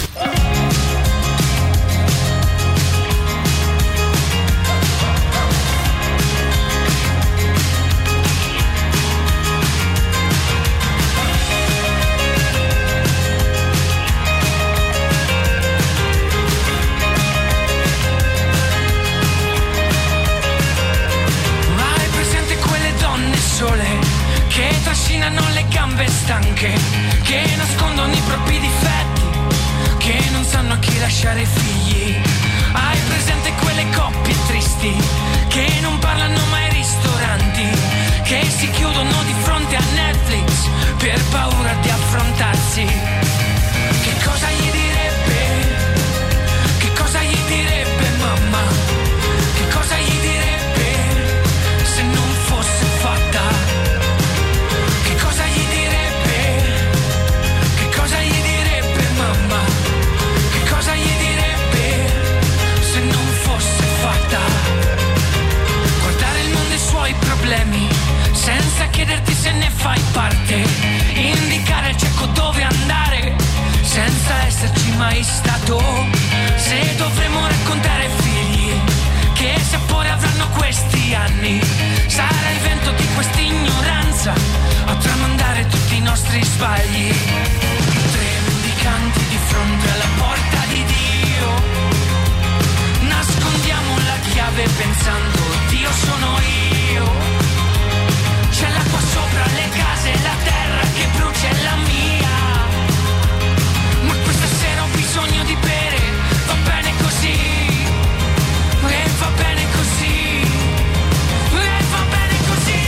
gambe stanche che nascondono i propri difetti, che non sanno a chi lasciare figli. Hai presente quelle coppie tristi che non parlano mai ai ristoranti, che si chiudono di fronte a Netflix per paura di affrontarsi? Che cosa gli direbbe? Che cosa gli direbbe mamma? Che cosa gli direbbe se non fosse fatta? Che cosa gli direbbe? Che cosa gli direbbe mamma? Che cosa gli direbbe se non fosse fatta? Guardare il mondo e i suoi problemi senza chiederti se ne fai parte, indicare il cieco dove andare senza esserci mai stato. Se dovremo raccontare figli che sapore avranno questi anni, sarà il vento di questa ignoranza a tramandare tutti i nostri sbagli. Tre mendicanti di fronte alla porta di Dio, nascondiamo la chiave pensando Dio sono io. C'è l'acqua sopra le case, la terra che brucia è la mia. Ma questa sera ho bisogno di bere, va bene così. E va bene così. E va bene così.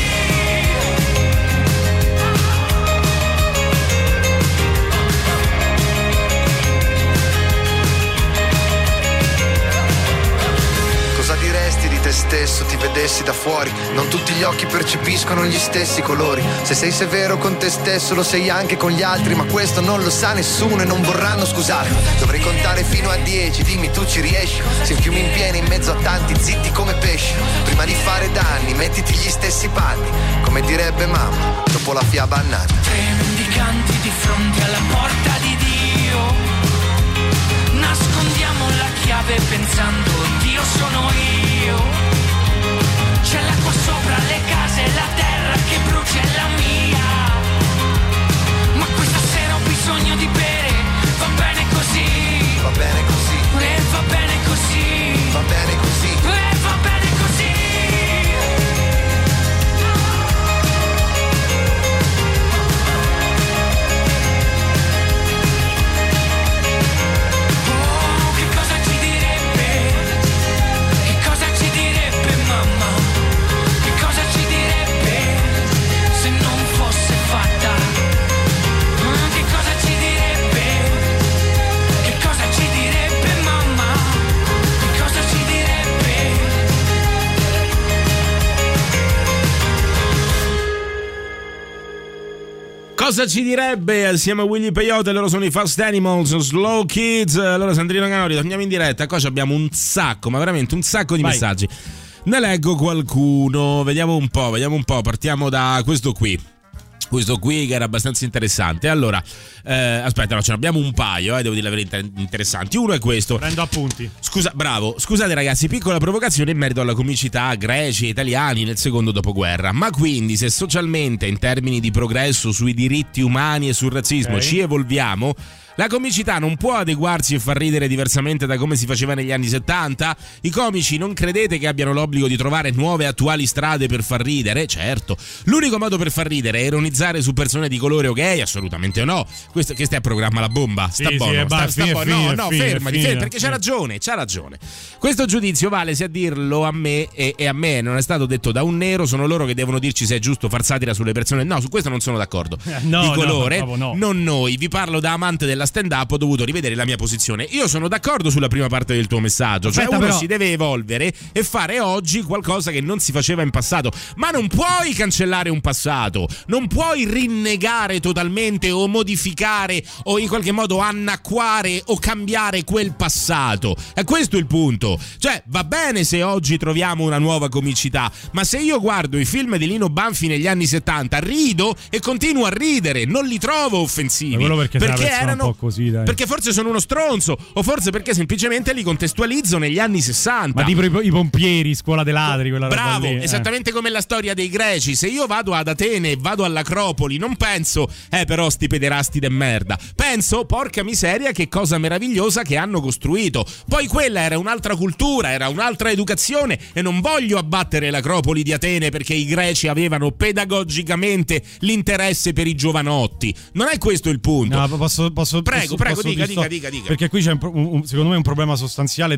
Cosa diresti di te stesso, ti vedessi da fuori? Non tutti gli occhi percepiscono gli stessi colori. Se sei severo con te stesso lo sei anche con gli altri, ma questo non lo sa nessuno e non vorranno scusarmi. Dovrei contare fino a 10, dimmi tu ci riesci? Se fiumi in piena in mezzo a tanti zitti come pesci. Prima di fare danni mettiti gli stessi panni, come direbbe mamma dopo la fiaba annata. Tre mendicanti di fronte alla porta di Dio, nascondiamo la chiave pensando Dio sono io. C'è l'acqua sopra le case, la terra che brucia è la mia. Ma questa sera ho bisogno di bere, va bene così. Va bene così. E va bene così. Va bene così. E va bene così. Oh, che cosa ci direbbe? Che cosa ci direbbe mamma? Che cosa ci direbbe se non fosse fatta? Che cosa ci direbbe? Che cosa ci direbbe mamma? Che cosa ci direbbe? Cosa ci direbbe? Assieme a Willy Peyote, loro sono i Fast Animals, Slow Kids. Allora Sandrino Canori, torniamo in diretta. Qua abbiamo un sacco, ma veramente un sacco di messaggi. Ne leggo qualcuno, vediamo un po'. Partiamo da questo qui che era abbastanza interessante. Allora, aspetta, no, ce ne abbiamo un paio, devo dire la verità, interessanti. Uno è questo. Prendo appunti. Scusate ragazzi, piccola provocazione in merito alla comicità greci e italiani nel secondo dopoguerra. Ma quindi se socialmente, in termini di progresso sui diritti umani e sul razzismo, ci evolviamo, la comicità non può adeguarsi e far ridere diversamente da come si faceva negli anni 70? I comici non credete che abbiano l'obbligo di trovare nuove attuali strade per far ridere? Certo. L'unico modo per far ridere è ironizzare su persone di colore o gay? Assolutamente no. Questo è a programma La Bomba. Sta buono. Fermati, perché c'ha ragione. Questo giudizio vale se a dirlo a me e a me non è stato detto da un nero. Sono loro che devono dirci se è giusto far satira sulle persone. No, su questo non sono d'accordo. Di colore, non noi. Vi parlo da amante della stand-up, ho dovuto rivedere la mia posizione. Io sono d'accordo sulla prima parte del tuo messaggio. Cioè uno si deve evolvere e fare oggi qualcosa che non si faceva in passato. Ma non puoi cancellare un passato. Non puoi rinnegare totalmente o modificare o in qualche modo annacquare o cambiare quel passato. E questo è il punto. Cioè va bene se oggi troviamo una nuova comicità, ma se io guardo i film di Lino Banfi negli anni 70 rido e continuo a ridere, non li trovo offensivi perché erano così, dai. Perché forse sono uno stronzo, o forse perché semplicemente li contestualizzo negli anni 60. Ma tipo i pompieri, scuola dei ladri, quella bravo, roba lì. Esattamente come la storia dei greci. Se io vado ad Atene e vado all'Acropoli, non penso però sti pederasti de merda. Penso, porca miseria, che cosa meravigliosa che hanno costruito. Poi quella era un'altra cultura, era un'altra educazione, e non voglio abbattere l'Acropoli di Atene perché i greci avevano pedagogicamente l'interesse per i giovanotti. Non è questo il punto. No, posso prego, dica. Perché qui c'è secondo me un problema sostanziale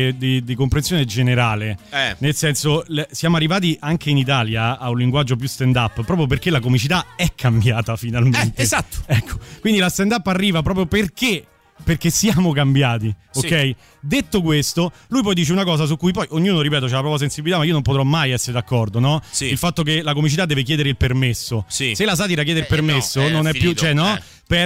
di comprensione generale. Nel senso, siamo arrivati anche in Italia a un linguaggio più stand up proprio perché la comicità è cambiata finalmente. Esatto. Ecco, quindi la stand up arriva proprio perché siamo cambiati, ok? Sì. Detto questo, lui poi dice una cosa su cui poi ognuno, ripeto, c'ha la propria sensibilità, ma io non potrò mai essere d'accordo, no? Sì. Il fatto che la comicità deve chiedere il permesso. Sì. Se la satira chiede il permesso, non è finito, più, cioè no,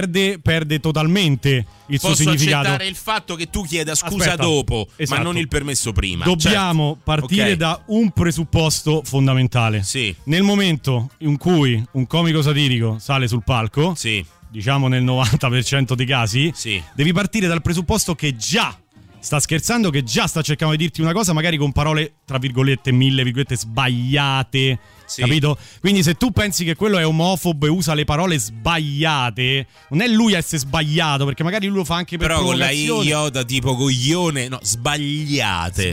perde totalmente il suo significato. Posso accettare il fatto che tu chieda scusa dopo, esatto, ma non il permesso prima. Dobbiamo partire da un presupposto fondamentale. Sì. Nel momento in cui un comico satirico sale sul palco, diciamo nel 90% dei casi, devi partire dal presupposto che già sta scherzando, che già sta cercando di dirti una cosa magari con parole tra virgolette, mille virgolette sbagliate, capito? Quindi se tu pensi che quello è omofobo e usa le parole sbagliate, non è lui a essere sbagliato, perché magari lui lo fa anche per provocazione. Però con la iota tipo coglione, no, sbagliate.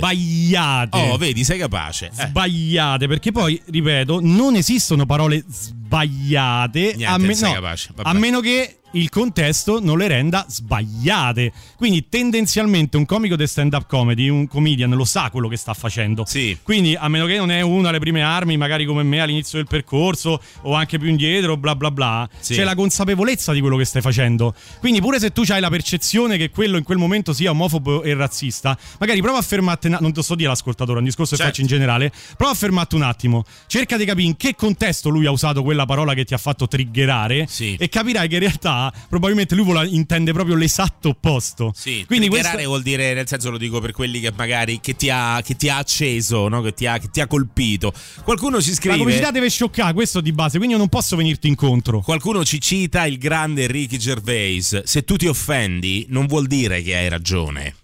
Oh, vedi, sei capace. Sbagliate, perché poi, ripeto, non esistono parole sbagliate. Niente, sei capace. A meno che il contesto non le renda sbagliate. Quindi tendenzialmente un comico di stand-up comedy, un comedian, lo sa quello che sta facendo. Quindi a meno che non è uno alle prime armi, magari come me all'inizio del percorso o anche più indietro, bla bla bla, c'è la consapevolezza di quello che stai facendo. Quindi pure se tu hai la percezione che quello in quel momento sia omofobo e razzista, magari prova a fermarti, non te lo sto dire all'ascoltatore, è un discorso che faccio in generale, prova a fermarti un attimo, cerca di capire in che contesto lui ha usato quella parola che ti ha fatto triggerare, e capirai che in realtà probabilmente lui intende proprio l'esatto opposto. Quindi triggerare vuol dire, nel senso, lo dico per quelli che magari che ti ha acceso, no? che ti ha colpito. Qualcuno ci scrive: la comicità deve scioccare, questo di base, quindi io non posso venirti incontro. Qualcuno ci cita il grande Ricky Gervais: se tu ti offendi non vuol dire che hai ragione.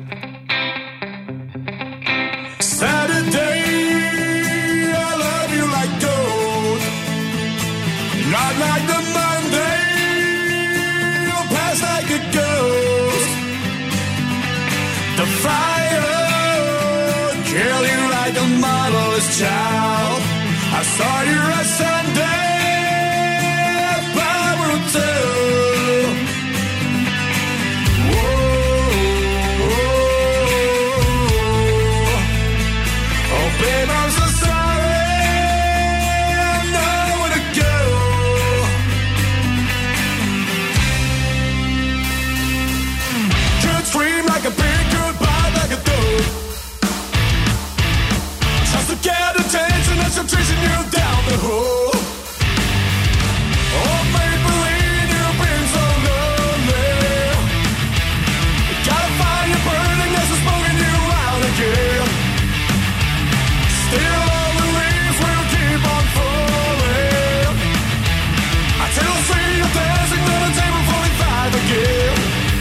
Saturday, I love you like gold, not like the Monday. Like a ghost, the fire kill you like a motherless child. I saw you a Sunday, power too. Oh babe, I'm so sorry, I know where to go. Scream like a big goodbye, like a dove. Just to get attention as I'm chasing you down the hole. Oh, Maybelline, you've been so lonely. Gotta find you burning as I'm smoking you out again. Still all the leaves will keep on falling until I see you dancing on a table 45 again.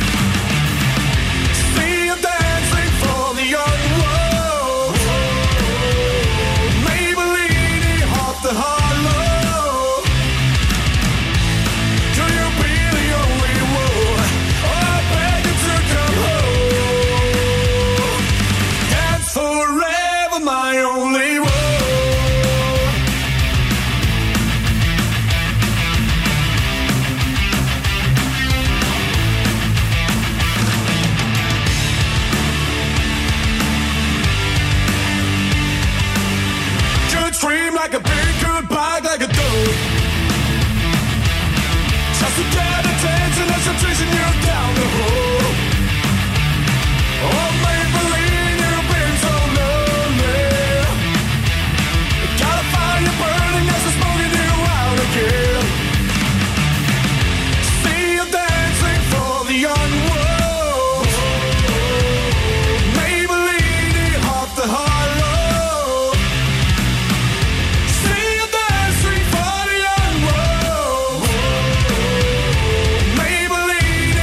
Scream like a big goodbye, like a dove. Just to get attention as I'm chasing you down the hole. Oh, Maybelline, you've been so lonely. Gotta find you burning as I'm smoking you out again. See you dancing for the young world. Maybelline, off the heart. Maybelline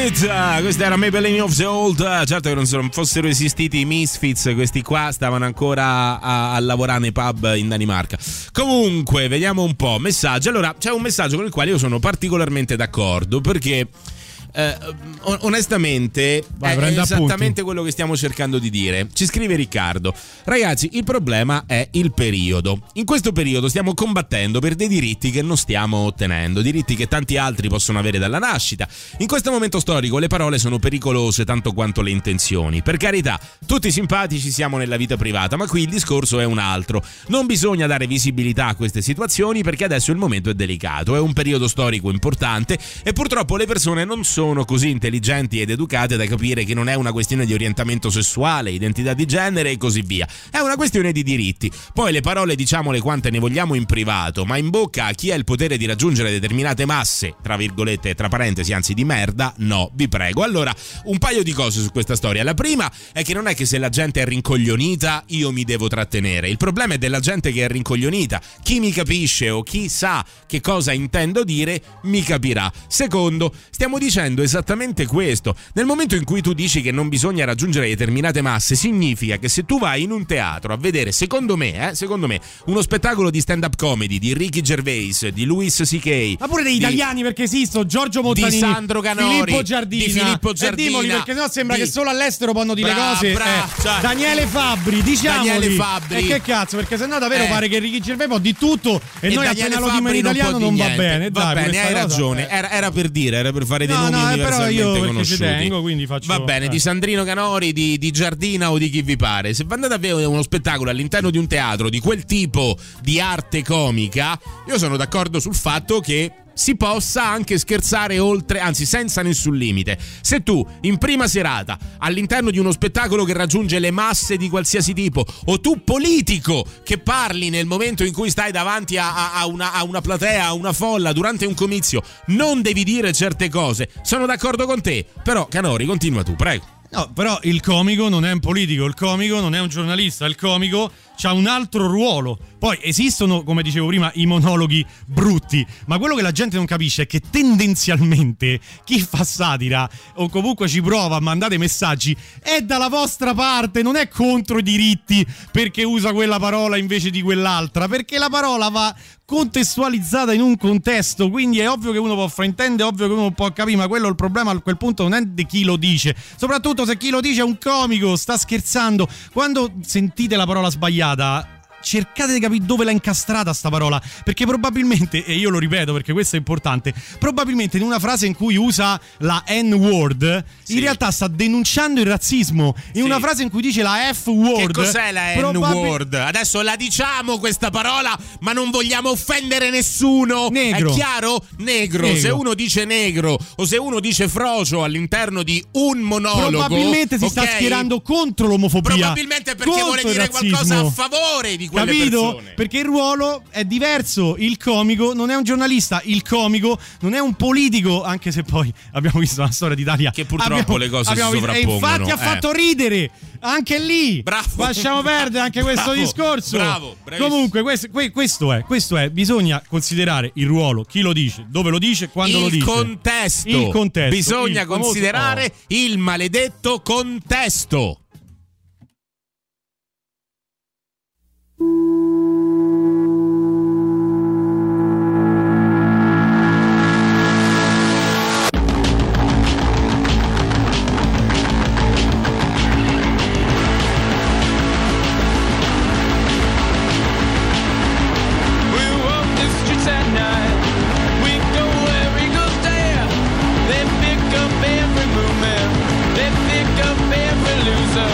It, questa era Maybelline of the Old. Certo che non fossero esistiti i Misfits, questi qua stavano ancora a lavorare nei pub in Danimarca. Comunque, vediamo un po', messaggi. Allora, c'è un messaggio con il quale io sono particolarmente d'accordo, perché onestamente è esattamente quello che stiamo cercando di dire. Ci scrive Riccardo: ragazzi, il problema è il periodo. In questo periodo stiamo combattendo per dei diritti che non stiamo ottenendo, diritti che tanti altri possono avere dalla nascita. In questo momento storico le parole sono pericolose tanto quanto le intenzioni. Per carità, tutti simpatici siamo nella vita privata, ma qui il discorso è un altro. Non bisogna dare visibilità a queste situazioni, perché adesso il momento è delicato, è un periodo storico importante e purtroppo le persone non sono così intelligenti ed educate da capire che non è una questione di orientamento sessuale, identità di genere e così via. È una questione di diritti. Poi le parole diciamole quante ne vogliamo in privato, ma in bocca a chi ha il potere di raggiungere determinate masse, tra virgolette, tra parentesi, anzi di merda, no, vi prego. Allora, un paio di cose su questa storia. La prima è che non è che se la gente è rincoglionita io mi devo trattenere. Il problema è della gente che è rincoglionita. Chi mi capisce o chi sa che cosa intendo dire mi capirà. Secondo, stiamo dicendo esattamente questo. Nel momento in cui tu dici che non bisogna raggiungere determinate masse, significa che se tu vai in un teatro a vedere, secondo me, uno spettacolo di stand-up comedy di Ricky Gervais, di Louis C.K., ma pure degli italiani, perché esistono Giorgio Montanini, di Sandro Canori, Filippo Giardina, dimoli, perché sennò sembra che solo all'estero possono dire cose. Cioè, Daniele Fabbri, diciamoli. Daniele Fabbri. E che cazzo, perché sennò davvero pare che Ricky Gervais può di tutto e noi appena lo diciamo in italiano non va bene. Va bene, hai ragione. Era per dire, era per fare dei nomi universalmente conosciuti. Tengo, quindi faccio, va bene, di Sandrino Canori, di Giardina o di chi vi pare. Se andate a vedere uno spettacolo all'interno di un teatro di quel tipo di arte comica, io sono d'accordo sul fatto che si possa anche scherzare oltre, anzi senza nessun limite. Se tu in prima serata all'interno di uno spettacolo che raggiunge le masse di qualsiasi tipo, o tu politico che parli nel momento in cui stai davanti a una platea, a una folla durante un comizio, non devi dire certe cose, sono d'accordo con te. Però Canori, continua tu, prego. No, però il comico non è un politico, il comico non è un giornalista, il comico c'ha un altro ruolo. Poi esistono, come dicevo prima, i monologhi brutti, ma quello che la gente non capisce è che tendenzialmente chi fa satira o comunque ci prova a mandare messaggi è dalla vostra parte, non è contro i diritti perché usa quella parola invece di quell'altra, perché la parola va contestualizzata in un contesto, quindi è ovvio che uno può fraintendere, è ovvio che uno può capire, ma quello il problema a quel punto non è di chi lo dice, soprattutto se chi lo dice è un comico, sta scherzando. Quando sentite la parola sbagliata, cercate di capire dove l'ha incastrata sta parola, perché probabilmente, e io lo ripeto perché questo è importante, probabilmente in una frase in cui usa la N-word, in realtà sta denunciando il razzismo. In una frase in cui dice la F-word. Che cos'è la N-word? Adesso la diciamo questa parola, ma non vogliamo offendere nessuno. Negro. È chiaro? Negro. Se uno dice negro o se uno dice frocio all'interno di un monologo, probabilmente si sta schierando contro l'omofobia. Probabilmente perché vuole dire qualcosa a favore di capito? Perché il ruolo è diverso. Il comico non è un giornalista, il comico non è un politico, anche se poi abbiamo visto la storia d'Italia che purtroppo le cose si sovrappongono. E infatti ha fatto ridere anche lì. Bravo. Lasciamo perdere anche questo discorso. Bravo. Comunque questo è, bisogna considerare il ruolo, chi lo dice, dove lo dice, quando lo dice. Il contesto. Bisogna considerare il maledetto contesto. They pick up every movement, they pick up every loser.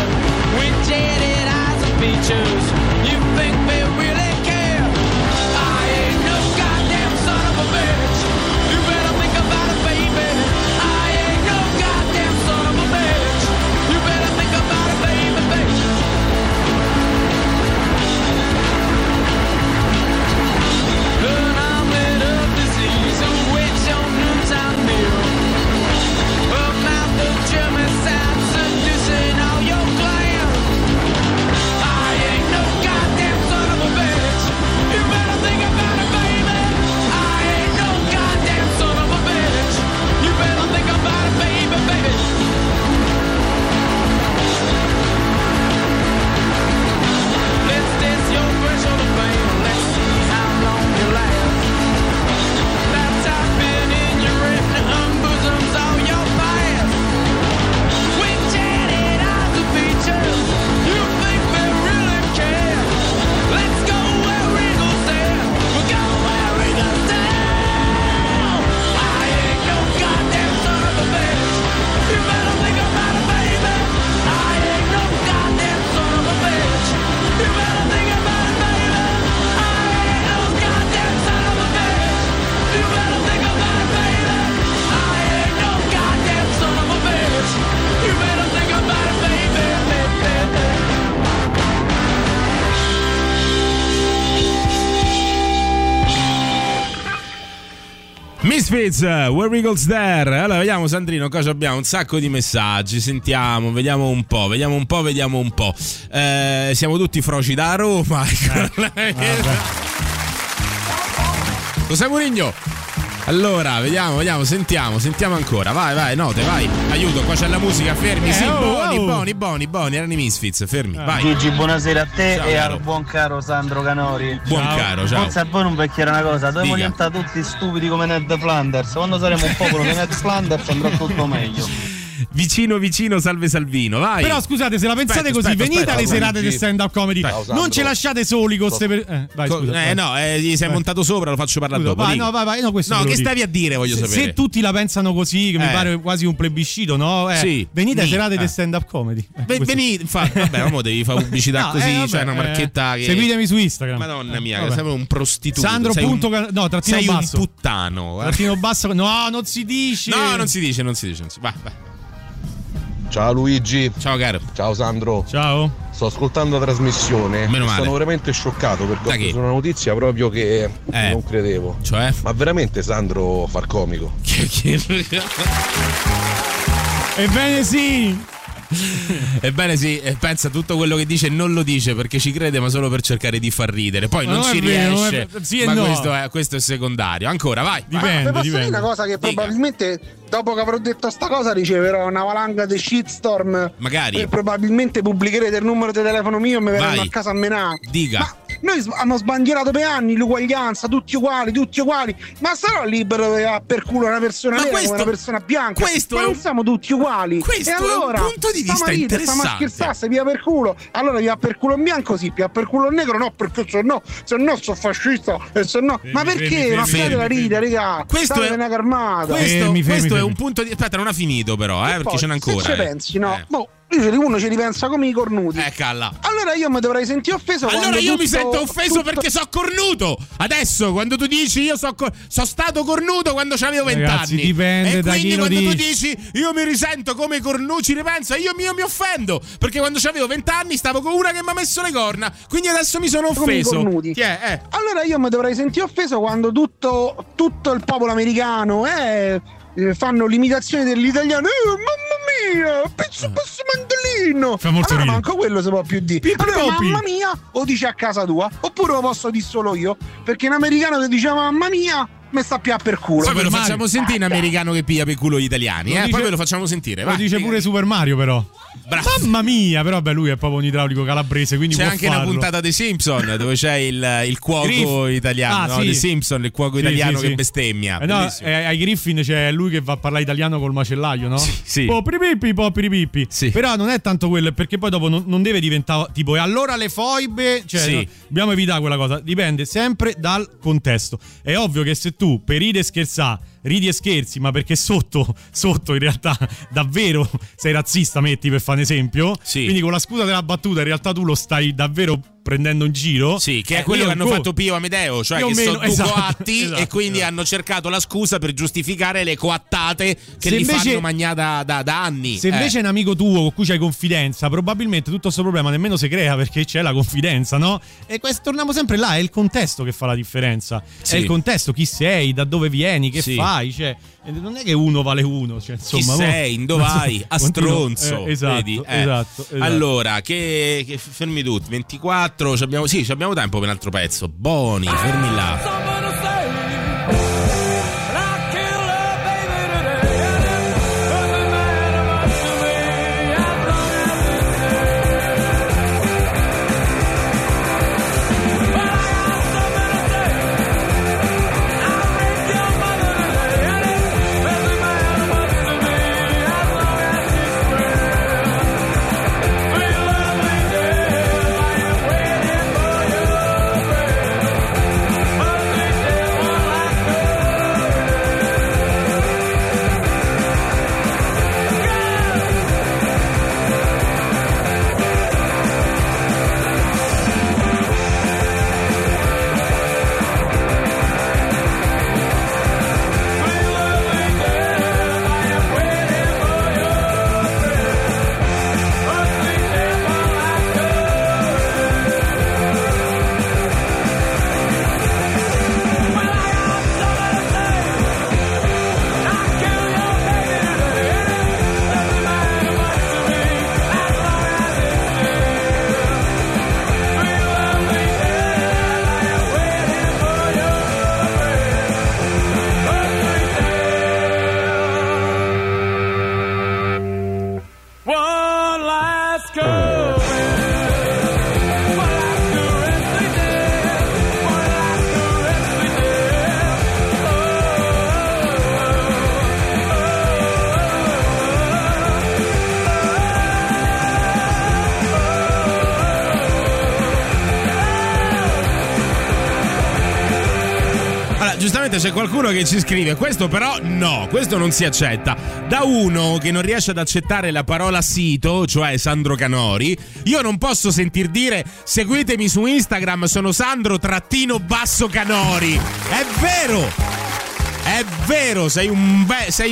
Misfits, Where Eagles There. Allora vediamo Sandrino cosa abbiamo, un sacco di messaggi, sentiamo, vediamo un po'. Siamo tutti froci da Roma. Cos'è Murigno? Allora, vediamo, sentiamo ancora. Vai, note, vai. Aiuto, qua c'è la musica, fermi. Sì, buoni, erano i Misfits, fermi. Vai. Gigi, buonasera a te. Ciao, e caro. al buon caro Sandro Canori. Buon caro, ciao. Forse a voi non vecchiera una cosa, dobbiamo diventare tutti stupidi come Ned Flanders. Quando saremo un popolo di Ned Flanders andrà tutto meglio. Vicino, salve Salvino, vai. Però scusate, se la pensate così, venite alle serate del stand-up comedy. Non ce lasciate soli con queste vai, scusa. No, gli sei montato sopra, lo faccio parlare dopo. Vai, questo che stavi a dire, voglio sapere. Se tutti la pensano così, che mi pare quasi un plebiscito, no? Sì, venite alle serate del stand-up comedy. Venite, vabbè, mo devi fare pubblicità così, cioè una marchetta che... Seguitemi su Instagram. Madonna mia, che sei un prostituto. Sandro punto no, trattino sei basso. Un puttano. Trattino basso. No, non si dice. No, non si dice. Vai. Ciao Luigi. Ciao caro. Ciao Sandro. Ciao. Sto ascoltando la trasmissione. Meno male. Sono veramente scioccato perché ho preso una notizia proprio che non credevo. Cioè? Ma veramente Sandro fa il comico? Ebbene sì. Ebbene sì, pensa tutto quello che dice non lo dice perché ci crede ma solo per cercare di far ridere. Poi non ci riesce. Ma questo è secondario. Ancora, vai. Dipende. Dire una cosa che probabilmente dopo che avrò detto sta cosa riceverò una valanga di shitstorm. Magari. E probabilmente pubblicherete il numero di telefono mio e mi verranno a casa a menare. Dica. Ma noi hanno sbandierato per anni l'uguaglianza, tutti uguali. Ma sarò libero di dare per culo una persona nera come una persona bianca. Ma non siamo tutti uguali. Questo e allora, è un punto di vista interessante. Stiamo a scherzare, se via per culo. Allora via per culo in bianco sì, via per culo in negro no, perché se no sono fascista e se no. Ma perché? Ma fate la ride, raga. Questo è una carmata. Questo è un punto di. Aspetta, non ha finito però, perché poi, ce n'è ancora. Se ci pensi, no? Uno ci ripensa come i cornuti. Calla. Allora io mi dovrei sentire offeso. Allora io mi sento offeso perché so cornuto. Adesso quando tu dici io so stato cornuto quando avevo 20 anni. Dipende e da quindi chi lo quando dici. tu dici io mi risento come i cornuti, ci ripensa, io mi offendo. Perché quando avevo 20 anni stavo con una che mi ha messo le corna. Quindi adesso mi sono offeso. Allora io mi dovrei sentire offeso quando tutto il popolo americano fanno l'imitazione dell'italiano. Mamma mia, pezzo mandolino. Allora manco quello si può più dire. Allora mamma mia o dici a casa tua, oppure lo posso dire solo io, perché un americano che dice mamma mia mi sta più per culo. Poi ve lo facciamo sentire in americano che piglia per culo gli italiani, poi ve lo facciamo sentire. Lo dice pure Super Mario però. Bravo. Mamma mia, però lui è proprio un idraulico calabrese, quindi c'è può anche farlo. Una puntata dei Simpson dove c'è il cuoco italiano, sì. dei Simpson, il cuoco italiano che bestemmia. Ai Griffin c'è lui che va a parlare italiano col macellaio, no? Sì. Popiripippi. Sì. Però non è tanto quello, perché poi dopo non deve diventare tipo e allora le foibe, cioè sì. Dobbiamo evitare quella cosa, dipende sempre dal contesto. È ovvio che se tu per ride e scherzare ridi e scherzi, ma perché sotto in realtà davvero sei razzista, metti, per fare un esempio, quindi con la scusa della battuta in realtà tu lo stai davvero prendendo in giro. Sì, che è quello che hanno fatto Pio Amedeo, cioè che sono due coatti e quindi hanno cercato la scusa per giustificare le coattate che li fanno mangiare da anni. Se invece è un amico tuo con cui c'hai confidenza, probabilmente tutto questo problema nemmeno si crea, perché c'è la confidenza, no? E torniamo sempre là, è il contesto che fa la differenza. È il contesto, chi sei, da dove vieni, che fai, cioè non è che uno vale uno, cioè, insomma, chi sei, in dove vai, a stronzo. Esatto. Allora, che fermi tutti, 24. Abbiamo tempo per un altro pezzo. Boni, fermi là. giustamente c'è qualcuno che ci scrive: questo però no, questo non si accetta. Da uno che non riesce ad accettare la parola sito, cioè Sandro Canori, io non posso sentir dire seguitemi su Instagram, sono Sandro_Canori. È vero, sei un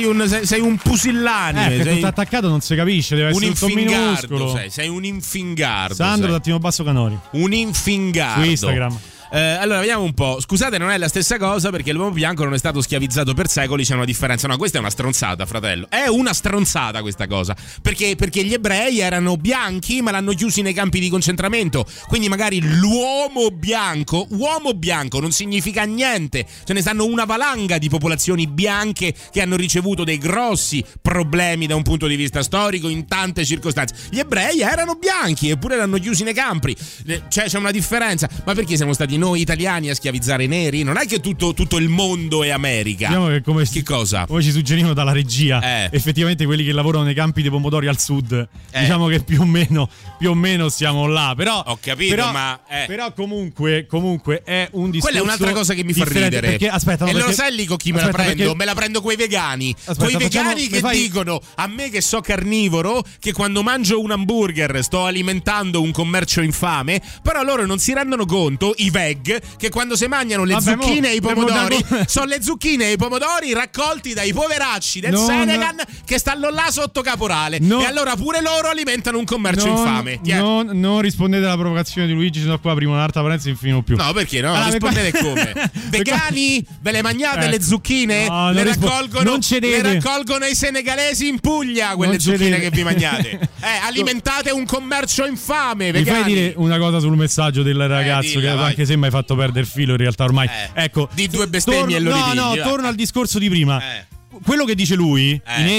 pusillanime. Perché tutto attaccato non si capisce, deve essere tutto minuscolo. Sei un infingardo. Sandro_Canori. Un infingardo. Su Instagram. Allora vediamo un po'. Scusate, non è la stessa cosa perché l'uomo bianco non è stato schiavizzato per secoli, c'è una differenza. No, questa è una stronzata, fratello. È una stronzata questa cosa. Perché gli ebrei erano bianchi, ma l'hanno chiusi nei campi di concentramento. Quindi magari uomo bianco non significa niente. Ce ne stanno una valanga di popolazioni bianche che hanno ricevuto dei grossi problemi da un punto di vista storico in tante circostanze. Gli ebrei erano bianchi, eppure l'hanno chiusi nei campi. Cioè c'è una differenza. Ma perché siamo stati noi italiani a schiavizzare i neri? Non è che tutto il mondo è America. Diciamo che che cosa? Come ci suggerivano dalla regia, effettivamente quelli che lavorano nei campi dei pomodori al sud, diciamo che più o meno siamo là. Però ho capito, però comunque è un discorso. Quella è un'altra cosa che mi fa ridere. Perché, aspetta, e lo sai lì con chi me la prendo? Perché... Me la prendo coi vegani. Quei vegani che dicono a me che so carnivoro che quando mangio un hamburger sto alimentando un commercio infame, però loro non si rendono conto, i veg, che quando si mangiano le zucchine e i pomodori sono le zucchine e i pomodori raccolti dai poveracci del Senegal che stanno là sotto caporale, e allora pure loro alimentano un commercio infame. Non rispondete alla provocazione di Luigi, sono qua prima un'altra parentesi infine più. No, perché no? Rispondete come? Vegani? Ve le mangiate le zucchine? No, le raccolgono i senegalesi in Puglia, quelle zucchine che vi mangiate. Alimentate un commercio infame, vegani. Mi fai dire una cosa sul messaggio del ragazzo che anche se mi hai fatto perdere il filo in realtà ormai. Ecco, di due bestemmie e lo ridigli. Torno al discorso di prima. Quello che dice lui,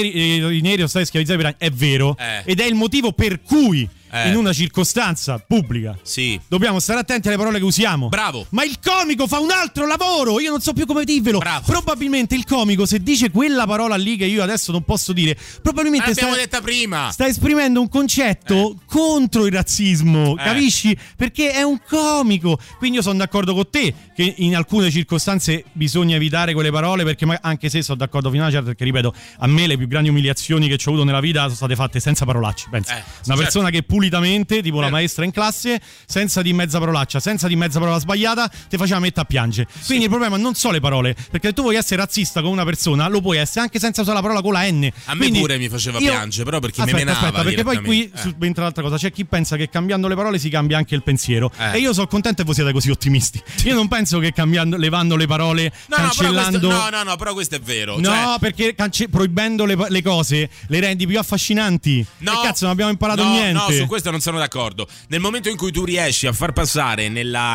i neri sono stati schiavizzati, è vero, ed è il motivo per cui in una circostanza pubblica dobbiamo stare attenti alle parole che usiamo. Bravo. Ma il comico fa un altro lavoro, io non so più come dirvelo. Probabilmente il comico, se dice quella parola lì che io adesso non posso dire, probabilmente l'abbiamo detta prima, sta esprimendo un concetto contro il razzismo, capisci? Perché è un comico. Quindi io sono d'accordo con te che in alcune circostanze bisogna evitare quelle parole, perché anche se sono d'accordo fino a una certa, perché ripeto, a me le più grandi umiliazioni che ho avuto nella vita sono state fatte senza parolacce. Pensa, una persona che pulitamente, tipo la maestra in classe, senza di mezza parolaccia, senza di mezza parola sbagliata, ti faceva mettere a piangere. Quindi il problema non so le parole, perché se tu vuoi essere razzista con una persona, lo puoi essere anche senza usare la parola con la N. A me pure mi faceva piangere, però perché mi menava. Aspetta, perché poi qui subentra l'altra cosa. C'è chi pensa che cambiando le parole si cambia anche il pensiero. E io sono contento che voi siete così ottimisti. Io non penso che levando le parole, cancellando. No, però questo è vero. No, perché proibendo le cose le rendi più affascinanti. No, che cazzo, non abbiamo imparato niente. No, su questo non sono d'accordo. Nel momento in cui tu riesci a far passare nella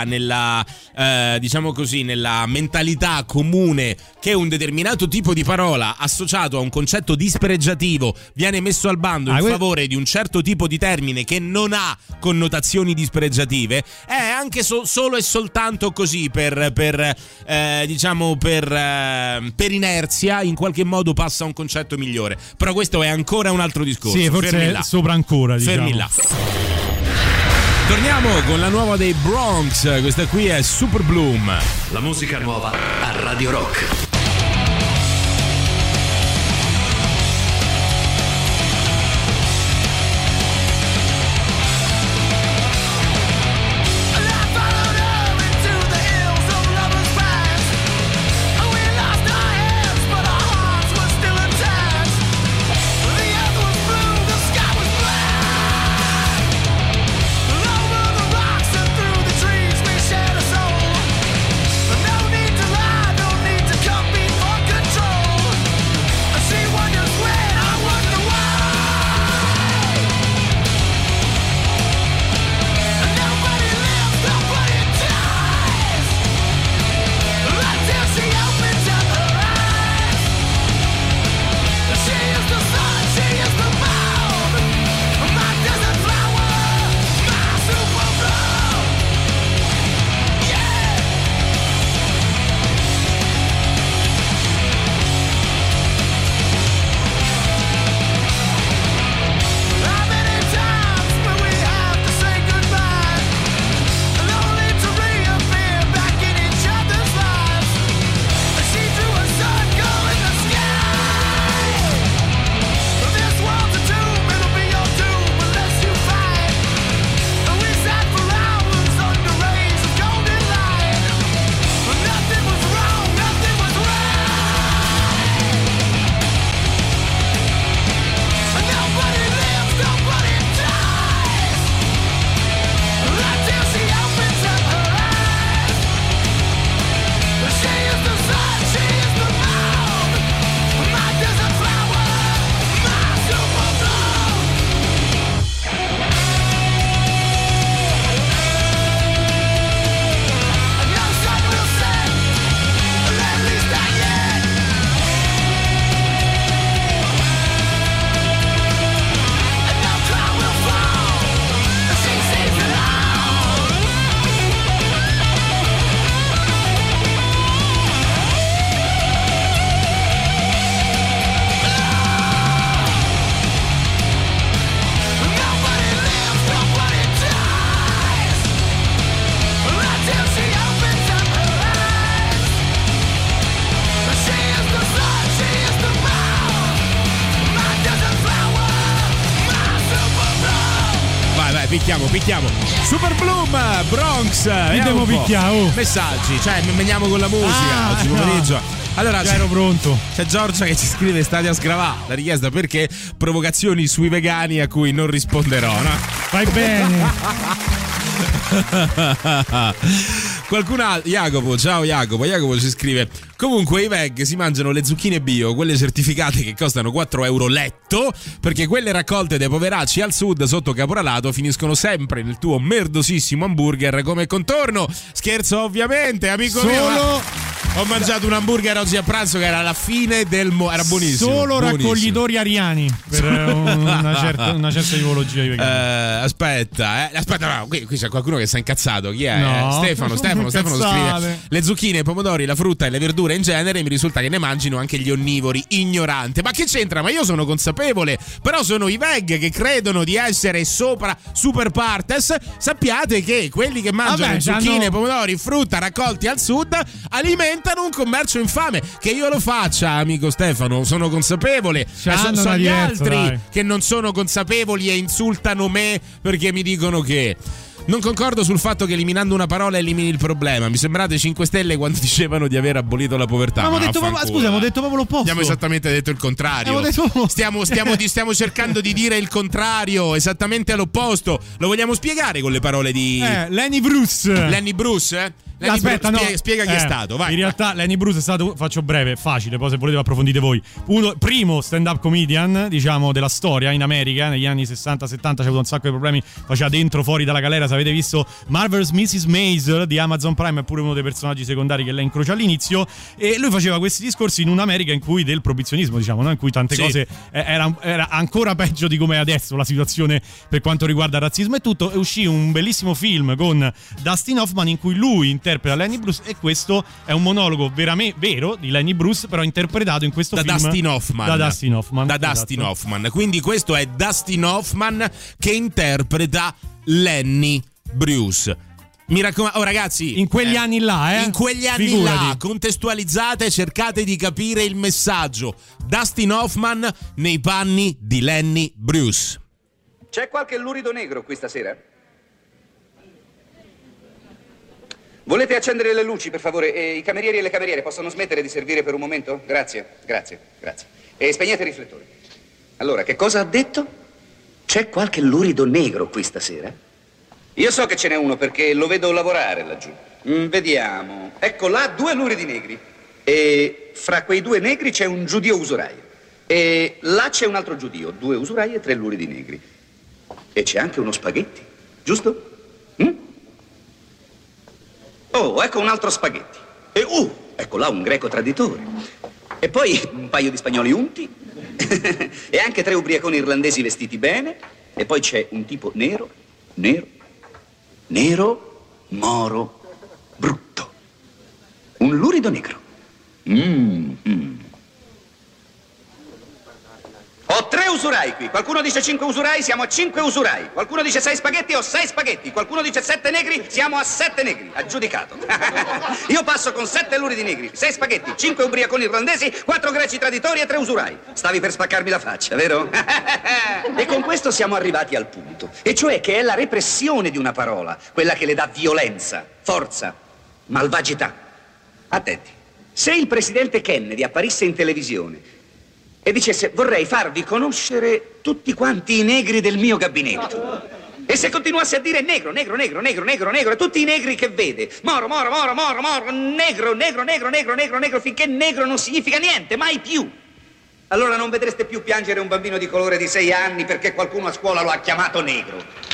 diciamo così, nella mentalità comune che un determinato tipo di parola associato a un concetto dispregiativo viene messo al bando in favore di un certo tipo di termine che non ha connotazioni dispregiative, è anche solo e soltanto così per inerzia, in qualche modo passa un concetto migliore. Però questo è ancora un altro discorso. Sì, forse è sopra ancora, diciamo. Fermi là. Torniamo con la nuova dei Bronx, questa qui è Super Bloom. La musica nuova a Radio Rock. Come picchiamo. Super Bloom, Bronx. Vediamo picchiamo. Messaggi, cioè veniamo con la musica oggi pomeriggio. Allora, ero pronto. C'è Giorgia che ci scrive Stadia Scravà, la richiesta perché provocazioni sui vegani a cui non risponderò, no? Fai bene. Qualcun altro, Jacopo ci scrive: comunque i veg si mangiano le zucchine bio, quelle certificate che costano 4 euro letto, perché quelle raccolte dai poveracci al sud sotto caporalato finiscono sempre nel tuo merdosissimo hamburger come contorno. Scherzo ovviamente, amico mio. Ho mangiato un hamburger oggi a pranzo che era alla fine del era buonissimo. Solo raccoglitori ariani per una certa tipologia di vegani. Aspetta, no, qui c'è qualcuno che si è incazzato. Chi è? No. Stefano scrive: le zucchine, i pomodori, la frutta e le verdure in genere mi risulta che ne mangino anche gli onnivori. Ignorante. Ma che c'entra? Ma io sono consapevole. Però sono i veg che credono di essere sopra super partes. Sappiate che quelli che mangiano zucchine, pomodori, frutta raccolti al sud alimentano un commercio infame. Che io lo faccia, amico Stefano, sono consapevole. Sono gli altri che non sono consapevoli e insultano me perché mi dicono che non concordo sul fatto che eliminando una parola elimini il problema. Mi sembrate 5 Stelle quando dicevano di aver abolito la povertà. Abbiamo detto proprio l'opposto. Abbiamo esattamente detto il contrario. Stiamo cercando di dire il contrario, esattamente all'opposto. Lo vogliamo spiegare con le parole di Lenny Bruce? Aspetta, spiega chi è stato, vai. In realtà Lenny Bruce è stato, faccio breve, facile, poi se volete approfondite voi. Primo stand-up comedian, diciamo, della storia in America, negli anni 60-70 c'è avuto un sacco di problemi, faceva dentro, fuori dalla galera. Se avete visto Marvelous Mrs. Maisel di Amazon Prime, è pure uno dei personaggi secondari che lei incrocia all'inizio, e lui faceva questi discorsi in un'America in cui del proibizionismo, diciamo, no? In cui tante cose era ancora peggio di come è adesso la situazione per quanto riguarda il razzismo e tutto. E uscì un bellissimo film con Dustin Hoffman in cui lui interpreta Lenny Bruce, e questo è un monologo veramente vero di Lenny Bruce, però interpretato in questo film da Dustin Hoffman. Quindi questo è Dustin Hoffman che interpreta Lenny Bruce. Mi raccomando, ragazzi, in quegli anni là, contestualizzate, cercate di capire il messaggio. Dustin Hoffman nei panni di Lenny Bruce. C'è qualche lurido negro qui stasera? Volete accendere le luci, per favore? E i camerieri e le cameriere possono smettere di servire per un momento? Grazie. E spegnete i riflettori. Allora, che cosa ha detto? C'è qualche lurido negro qui stasera? Io so che ce n'è uno perché lo vedo lavorare laggiù. Vediamo. Ecco là 2 luridi negri. E fra quei 2 negri c'è un giudio usuraio. E là c'è un altro giudio. 2 usurai e 3 luridi negri. E c'è anche uno spaghetti, giusto? Oh, ecco un altro spaghetti. E ecco là un greco traditore. E poi un paio di spagnoli unti. E anche 3 ubriaconi irlandesi vestiti bene. E poi c'è un tipo nero, moro, brutto. Un lurido negro. Ho 3 usurai qui. Qualcuno dice 5 usurai, siamo a 5 usurai. Qualcuno dice 6 spaghetti, ho 6 spaghetti. Qualcuno dice 7 negri, siamo a 7 negri. Aggiudicato. Io passo con 7 luridi negri, 6 spaghetti, 5 ubriaconi irlandesi, 4 greci traditori e 3 usurai. Stavi per spaccarmi la faccia, vero? E con questo siamo arrivati al punto. E cioè che è la repressione di una parola, quella che le dà violenza, forza, malvagità. Attenti. Se il presidente Kennedy apparisse in televisione e dicesse: vorrei farvi conoscere tutti quanti i negri del mio gabinetto, e se continuasse a dire negro, e tutti i negri che vede, moro, negro, finché negro non significa niente, mai più, allora non vedreste più piangere un bambino di colore di 6 anni perché qualcuno a scuola lo ha chiamato negro.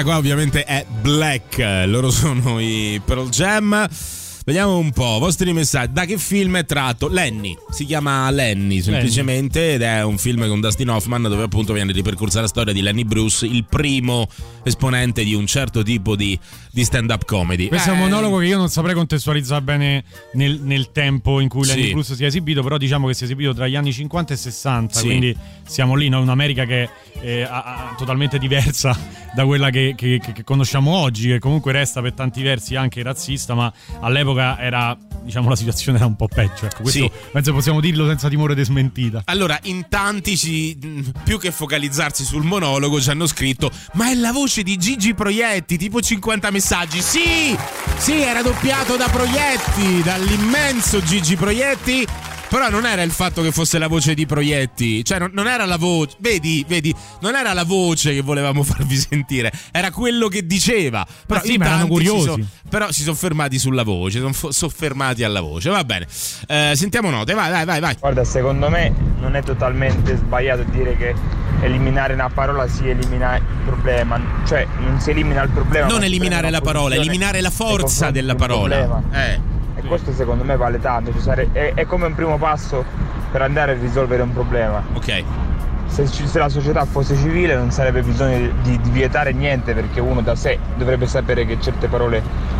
qua ovviamente è Black, loro sono i Pearl Jam. Vediamo un po', vostri messaggi. Da che film è tratto? Lenny, si chiama Lenny semplicemente, ed è un film con Dustin Hoffman dove appunto viene ripercorsa la storia di Lenny Bruce, il primo esponente di un certo tipo di stand-up comedy. Questo è un monologo che io non saprei contestualizzare bene nel tempo in cui Lenny Bruce si è esibito, però diciamo che si è esibito tra gli anni 50 e 60, quindi siamo lì, no? Un'America che è totalmente diversa da quella che conosciamo oggi, che comunque resta per tanti versi anche razzista, ma all'epoca era, diciamo, la situazione era un po' peggio, ecco, questo penso possiamo dirlo senza timore di smentita. Allora, in tanti più che focalizzarsi sul monologo ci hanno scritto: ma è la voce di Gigi Proietti, tipo 50 messaggi. Sì, era doppiato da Proietti, dall'immenso Gigi Proietti. Però non era il fatto che fosse la voce di Proietti, cioè non era la voce, vedi, non era la voce che volevamo farvi sentire, era quello che diceva. Però ma erano curiosi. Però si sono fermati sulla voce, sono soffermati alla voce. Va bene, sentiamo note, vai. Guarda, secondo me non è totalmente sbagliato dire che eliminare una parola si elimina il problema, cioè non si elimina il problema. Non eliminare la parola, eliminare la forza della parola. E questo secondo me vale tanto, è come un primo passo per andare a risolvere un problema. Ok. Se la società fosse civile non sarebbe bisogno di vietare niente, perché uno da sé dovrebbe sapere che certe parole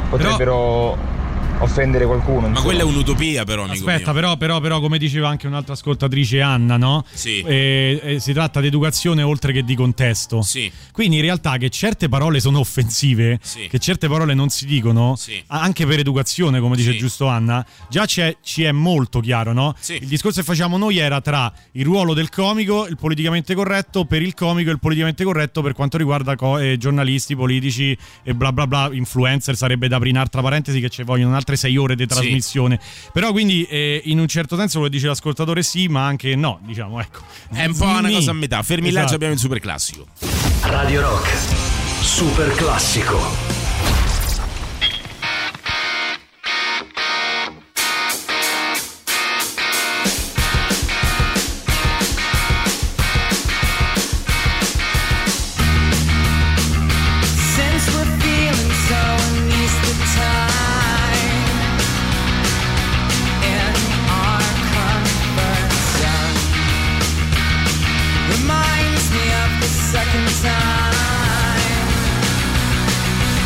potrebbero offendere qualcuno. Ma quella è un'utopia, però, amico Aspetta, mio. però come diceva anche un'altra ascoltatrice, Anna, no? Sì. Si tratta di educazione oltre che di contesto. Sì. Quindi in realtà che certe parole sono offensive, che certe parole non si dicono, anche per educazione, come dice giusto Anna, già ci è molto chiaro, no? Sì. Il discorso che facciamo noi era tra il ruolo del comico, il politicamente corretto per il comico e il politicamente corretto per quanto riguarda giornalisti, politici e bla bla bla, influencer, sarebbe da aprire un'altra parentesi che ci vogliono altre 6 ore di trasmissione. Però quindi in un certo senso quello che dice l'ascoltatore sì, ma anche no, diciamo, ecco. È un po' una cosa a metà. Fermi là, abbiamo il super classico. Radio Rock Super Classico. Reminds me of the second time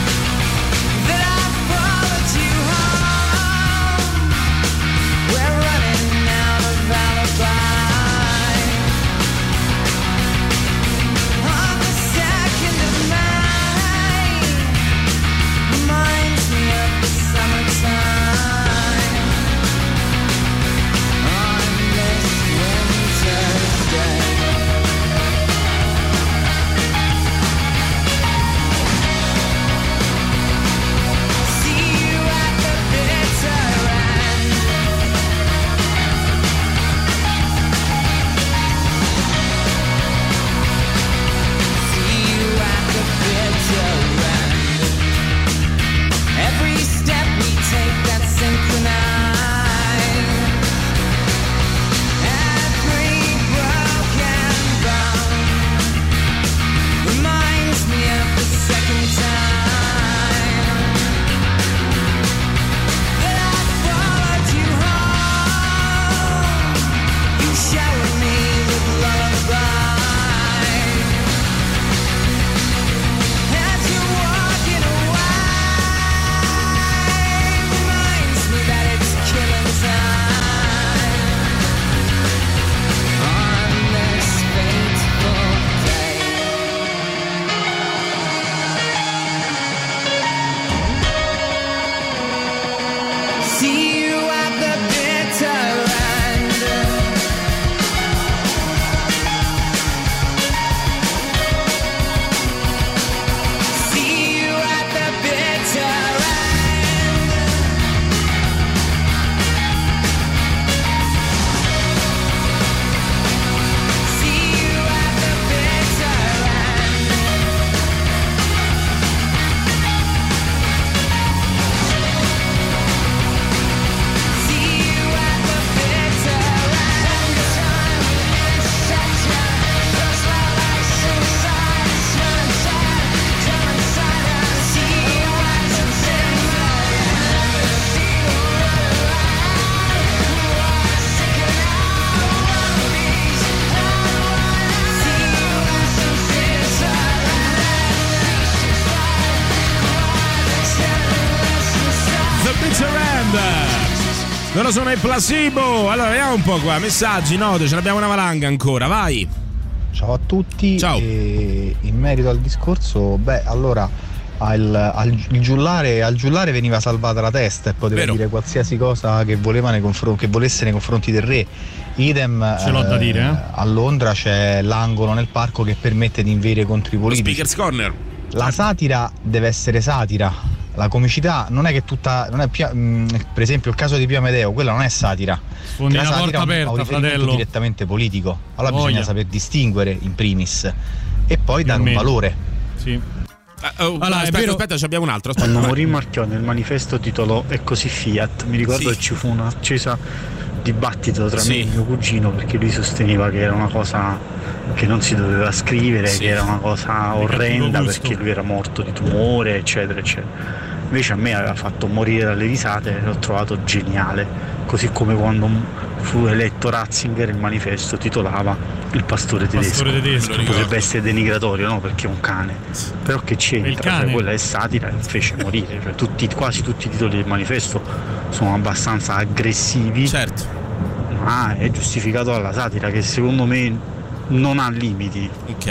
Band. Loro sono i Placebo. Allora vediamo un po' qua, messaggi, note, ce l'abbiamo una valanga ancora, vai. Ciao a tutti. Ciao. E in merito al discorso, allora al giullare veniva salvata la testa e poteva dire qualsiasi cosa che voleva che volesse nei confronti del re. Idem, ce l'ho da dire, a Londra c'è l'angolo nel parco che permette di inveire contro i politici. Speaker's Corner. La satira deve essere satira. La comicità non è che tutta, non è per esempio il caso di Pio Amedeo, quella non è satira. Sfondi la porta aperta, ha un fratello. Direttamente politico. Allora bisogna saper distinguere in primis e poi dare un valore. Sì. Allora, aspetta, abbiamo un altro. Quando morì Marchionne il manifesto titolò "È così Fiat". Mi ricordo che ci fu un acceso dibattito tra me e mio cugino, perché lui sosteneva che era una cosa che non si doveva scrivere, che era una cosa orrenda perché lui era morto di tumore, eccetera eccetera. Invece a me aveva fatto morire dalle risate e l'ho trovato geniale, così come quando fu eletto Ratzinger il manifesto titolava "Il pastore tedesco", che potrebbe essere denigratorio, no? Perché è un cane, però che c'entra? Cioè, quella è satira e fece morire, cioè, quasi tutti i titoli del manifesto sono abbastanza aggressivi, ma è giustificato dalla satira, che secondo me non ha limiti.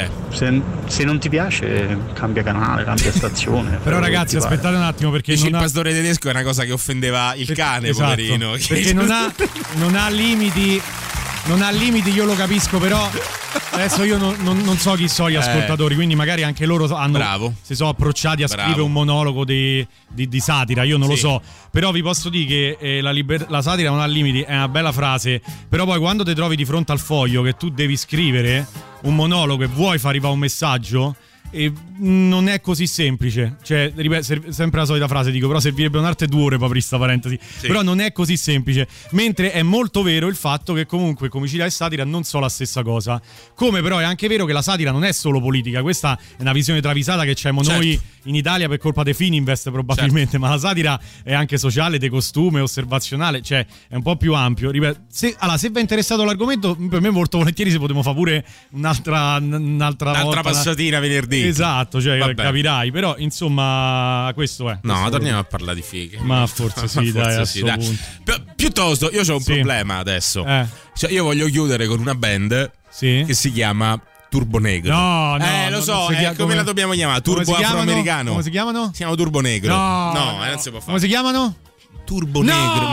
Se non ti piace cambia canale, cambia stazione. Però ragazzi aspettate un attimo, perché il pastore tedesco è una cosa che offendeva il cane, poverino, perché non ha limiti. Non ha limiti, io lo capisco, però adesso io non so chi sono gli ascoltatori, quindi magari anche loro si sono approcciati a scrivere un monologo di satira, io non lo so, però vi posso dire che la satira non ha limiti, è una bella frase, però poi quando ti trovi di fronte al foglio che tu devi scrivere un monologo e vuoi far arrivare un messaggio, e non è così semplice, cioè sempre la solita frase, dico, però servirebbe un'arte 2 ore per aprire sta parentesi, però non è così semplice, mentre è molto vero il fatto che comunque comicità e satira non sono la stessa cosa, come però è anche vero che la satira non è solo politica, questa è una visione travisata che c'abbiamo noi in Italia per colpa dei Fininvest probabilmente, ma la satira è anche sociale, di costume, osservazionale, cioè è un po' più ampio. Ripeto, se vi è interessato l'argomento, per me molto volentieri se potremmo fare pure un'altra volta, passatina venerdì. Esatto, cioè capirai, però insomma questo è. No, torniamo a parlare di fighe. Ma forse sì, dai. Piuttosto io ho un problema adesso. Cioè io voglio chiudere con una band che si chiama Turbo Negro. No, lo so, come la dobbiamo chiamare? Turbo afroamericano. Come si chiamano? Si chiama Turbo Negro. No, non si può fare. Come si chiamano? Turbo Negro.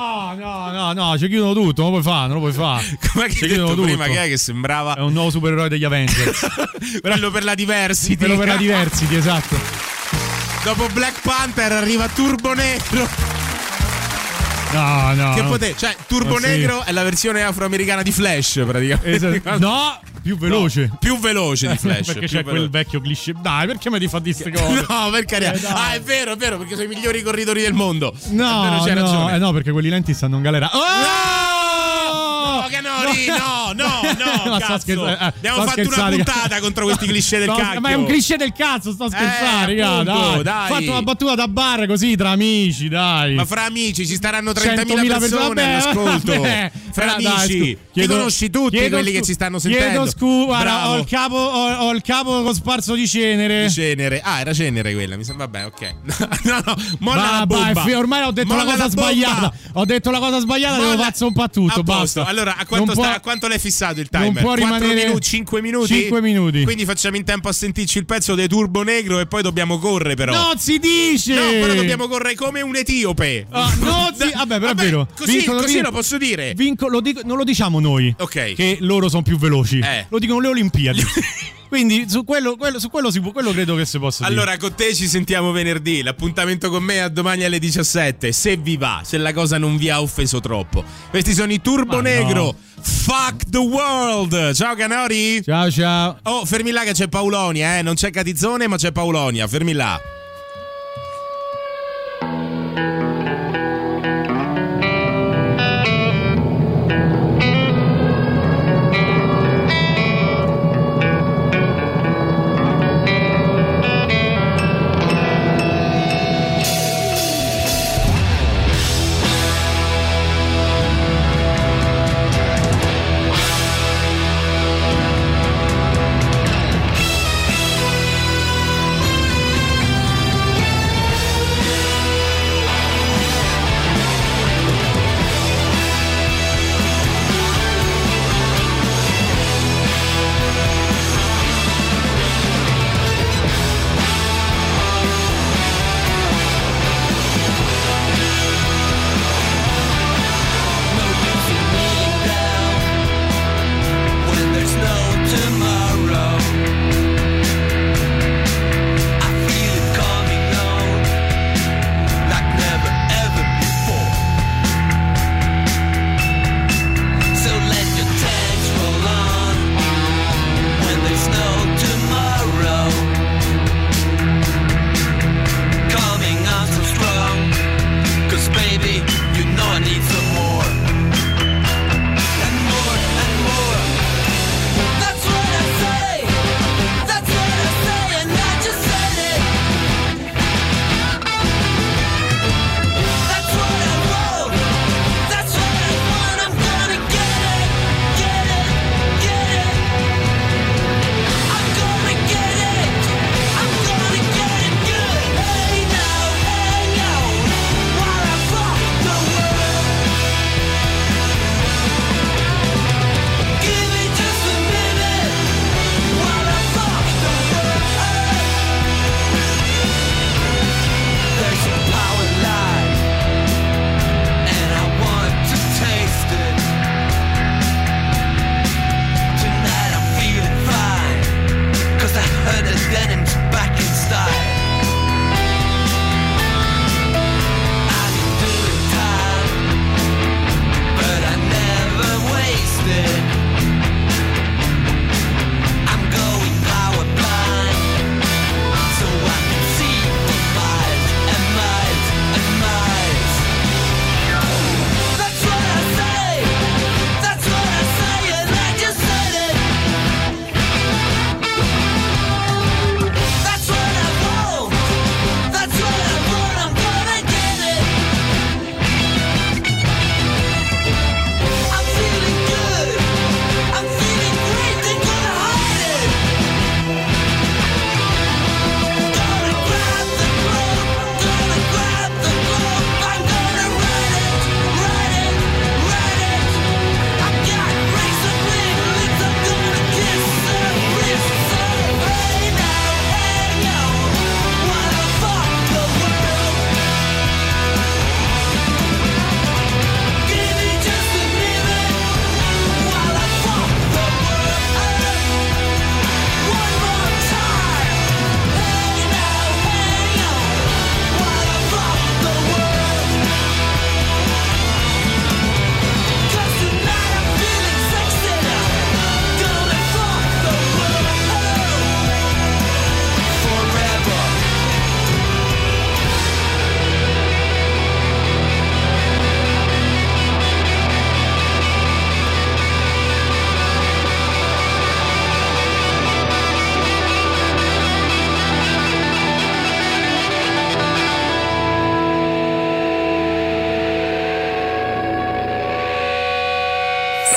No, ci chiudono tutto, non lo puoi fare. Com'è che hai detto prima che è che sembrava? È un nuovo supereroe degli Avengers. Quello per la Diversity. Quello per la Diversity, esatto. Dopo Black Panther arriva Turbo Negro. No. Cioè, Turbo Negro è la versione afroamericana di Flash, praticamente. Esatto. No, più veloce. Più veloce di Flash. Perché c'è quel vecchio cliché. Dai, perché mi fa di queste cose? No, per carità. È vero, perché sono i migliori corridori del mondo. No, c'è ragione. No, perché quelli lenti stanno in galera. No, Canori, no, cazzo. Abbiamo fatto una puntata contro questi cliché del cacchio. Ma è un cliché del cazzo, sto scherzando, raga, dai. Ho fatto una battuta da bar così tra amici, dai. Ma fra amici ci staranno 30.000 persone all'ascolto. Fra amici, ti conosci tutti quelli che ci stanno sentendo. Chiedo scusa, ho il capo cosparso di cenere. Era cenere quella, mi sembra. Vabbè, ok. No, molla la bomba. Ormai ho detto la cosa sbagliata. Devo fare un po' tutto, basta. Allora, a quanto l'hai fissato il timer? Non può rimanere 5 minuti? 5 minuti. Quindi facciamo in tempo a sentirci il pezzo dei Turbo Negro e poi dobbiamo correre, però. Non si dice! No, però dobbiamo correre come un etiope. Vabbè, però è vero. Così lo posso dire. Non lo diciamo noi. Ok. Che loro sono più veloci. Lo dicono le Olimpiadi. Quindi su quello credo che si possa dire. Allora, con te ci sentiamo venerdì. L'appuntamento con me è a domani alle 17. Se vi va, se la cosa non vi ha offeso troppo. Questi sono i Turbo Negro. No. Fuck the world. Ciao Canori. Ciao. Oh, fermi là che c'è Paulonia, non c'è Catizzone, ma c'è Paulonia. Fermi là.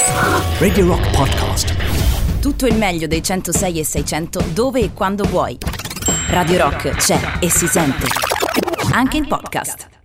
Radio Rock Podcast. Tutto il meglio dei 106 e 600 dove e quando vuoi. Radio Rock c'è e si sente. Anche in podcast.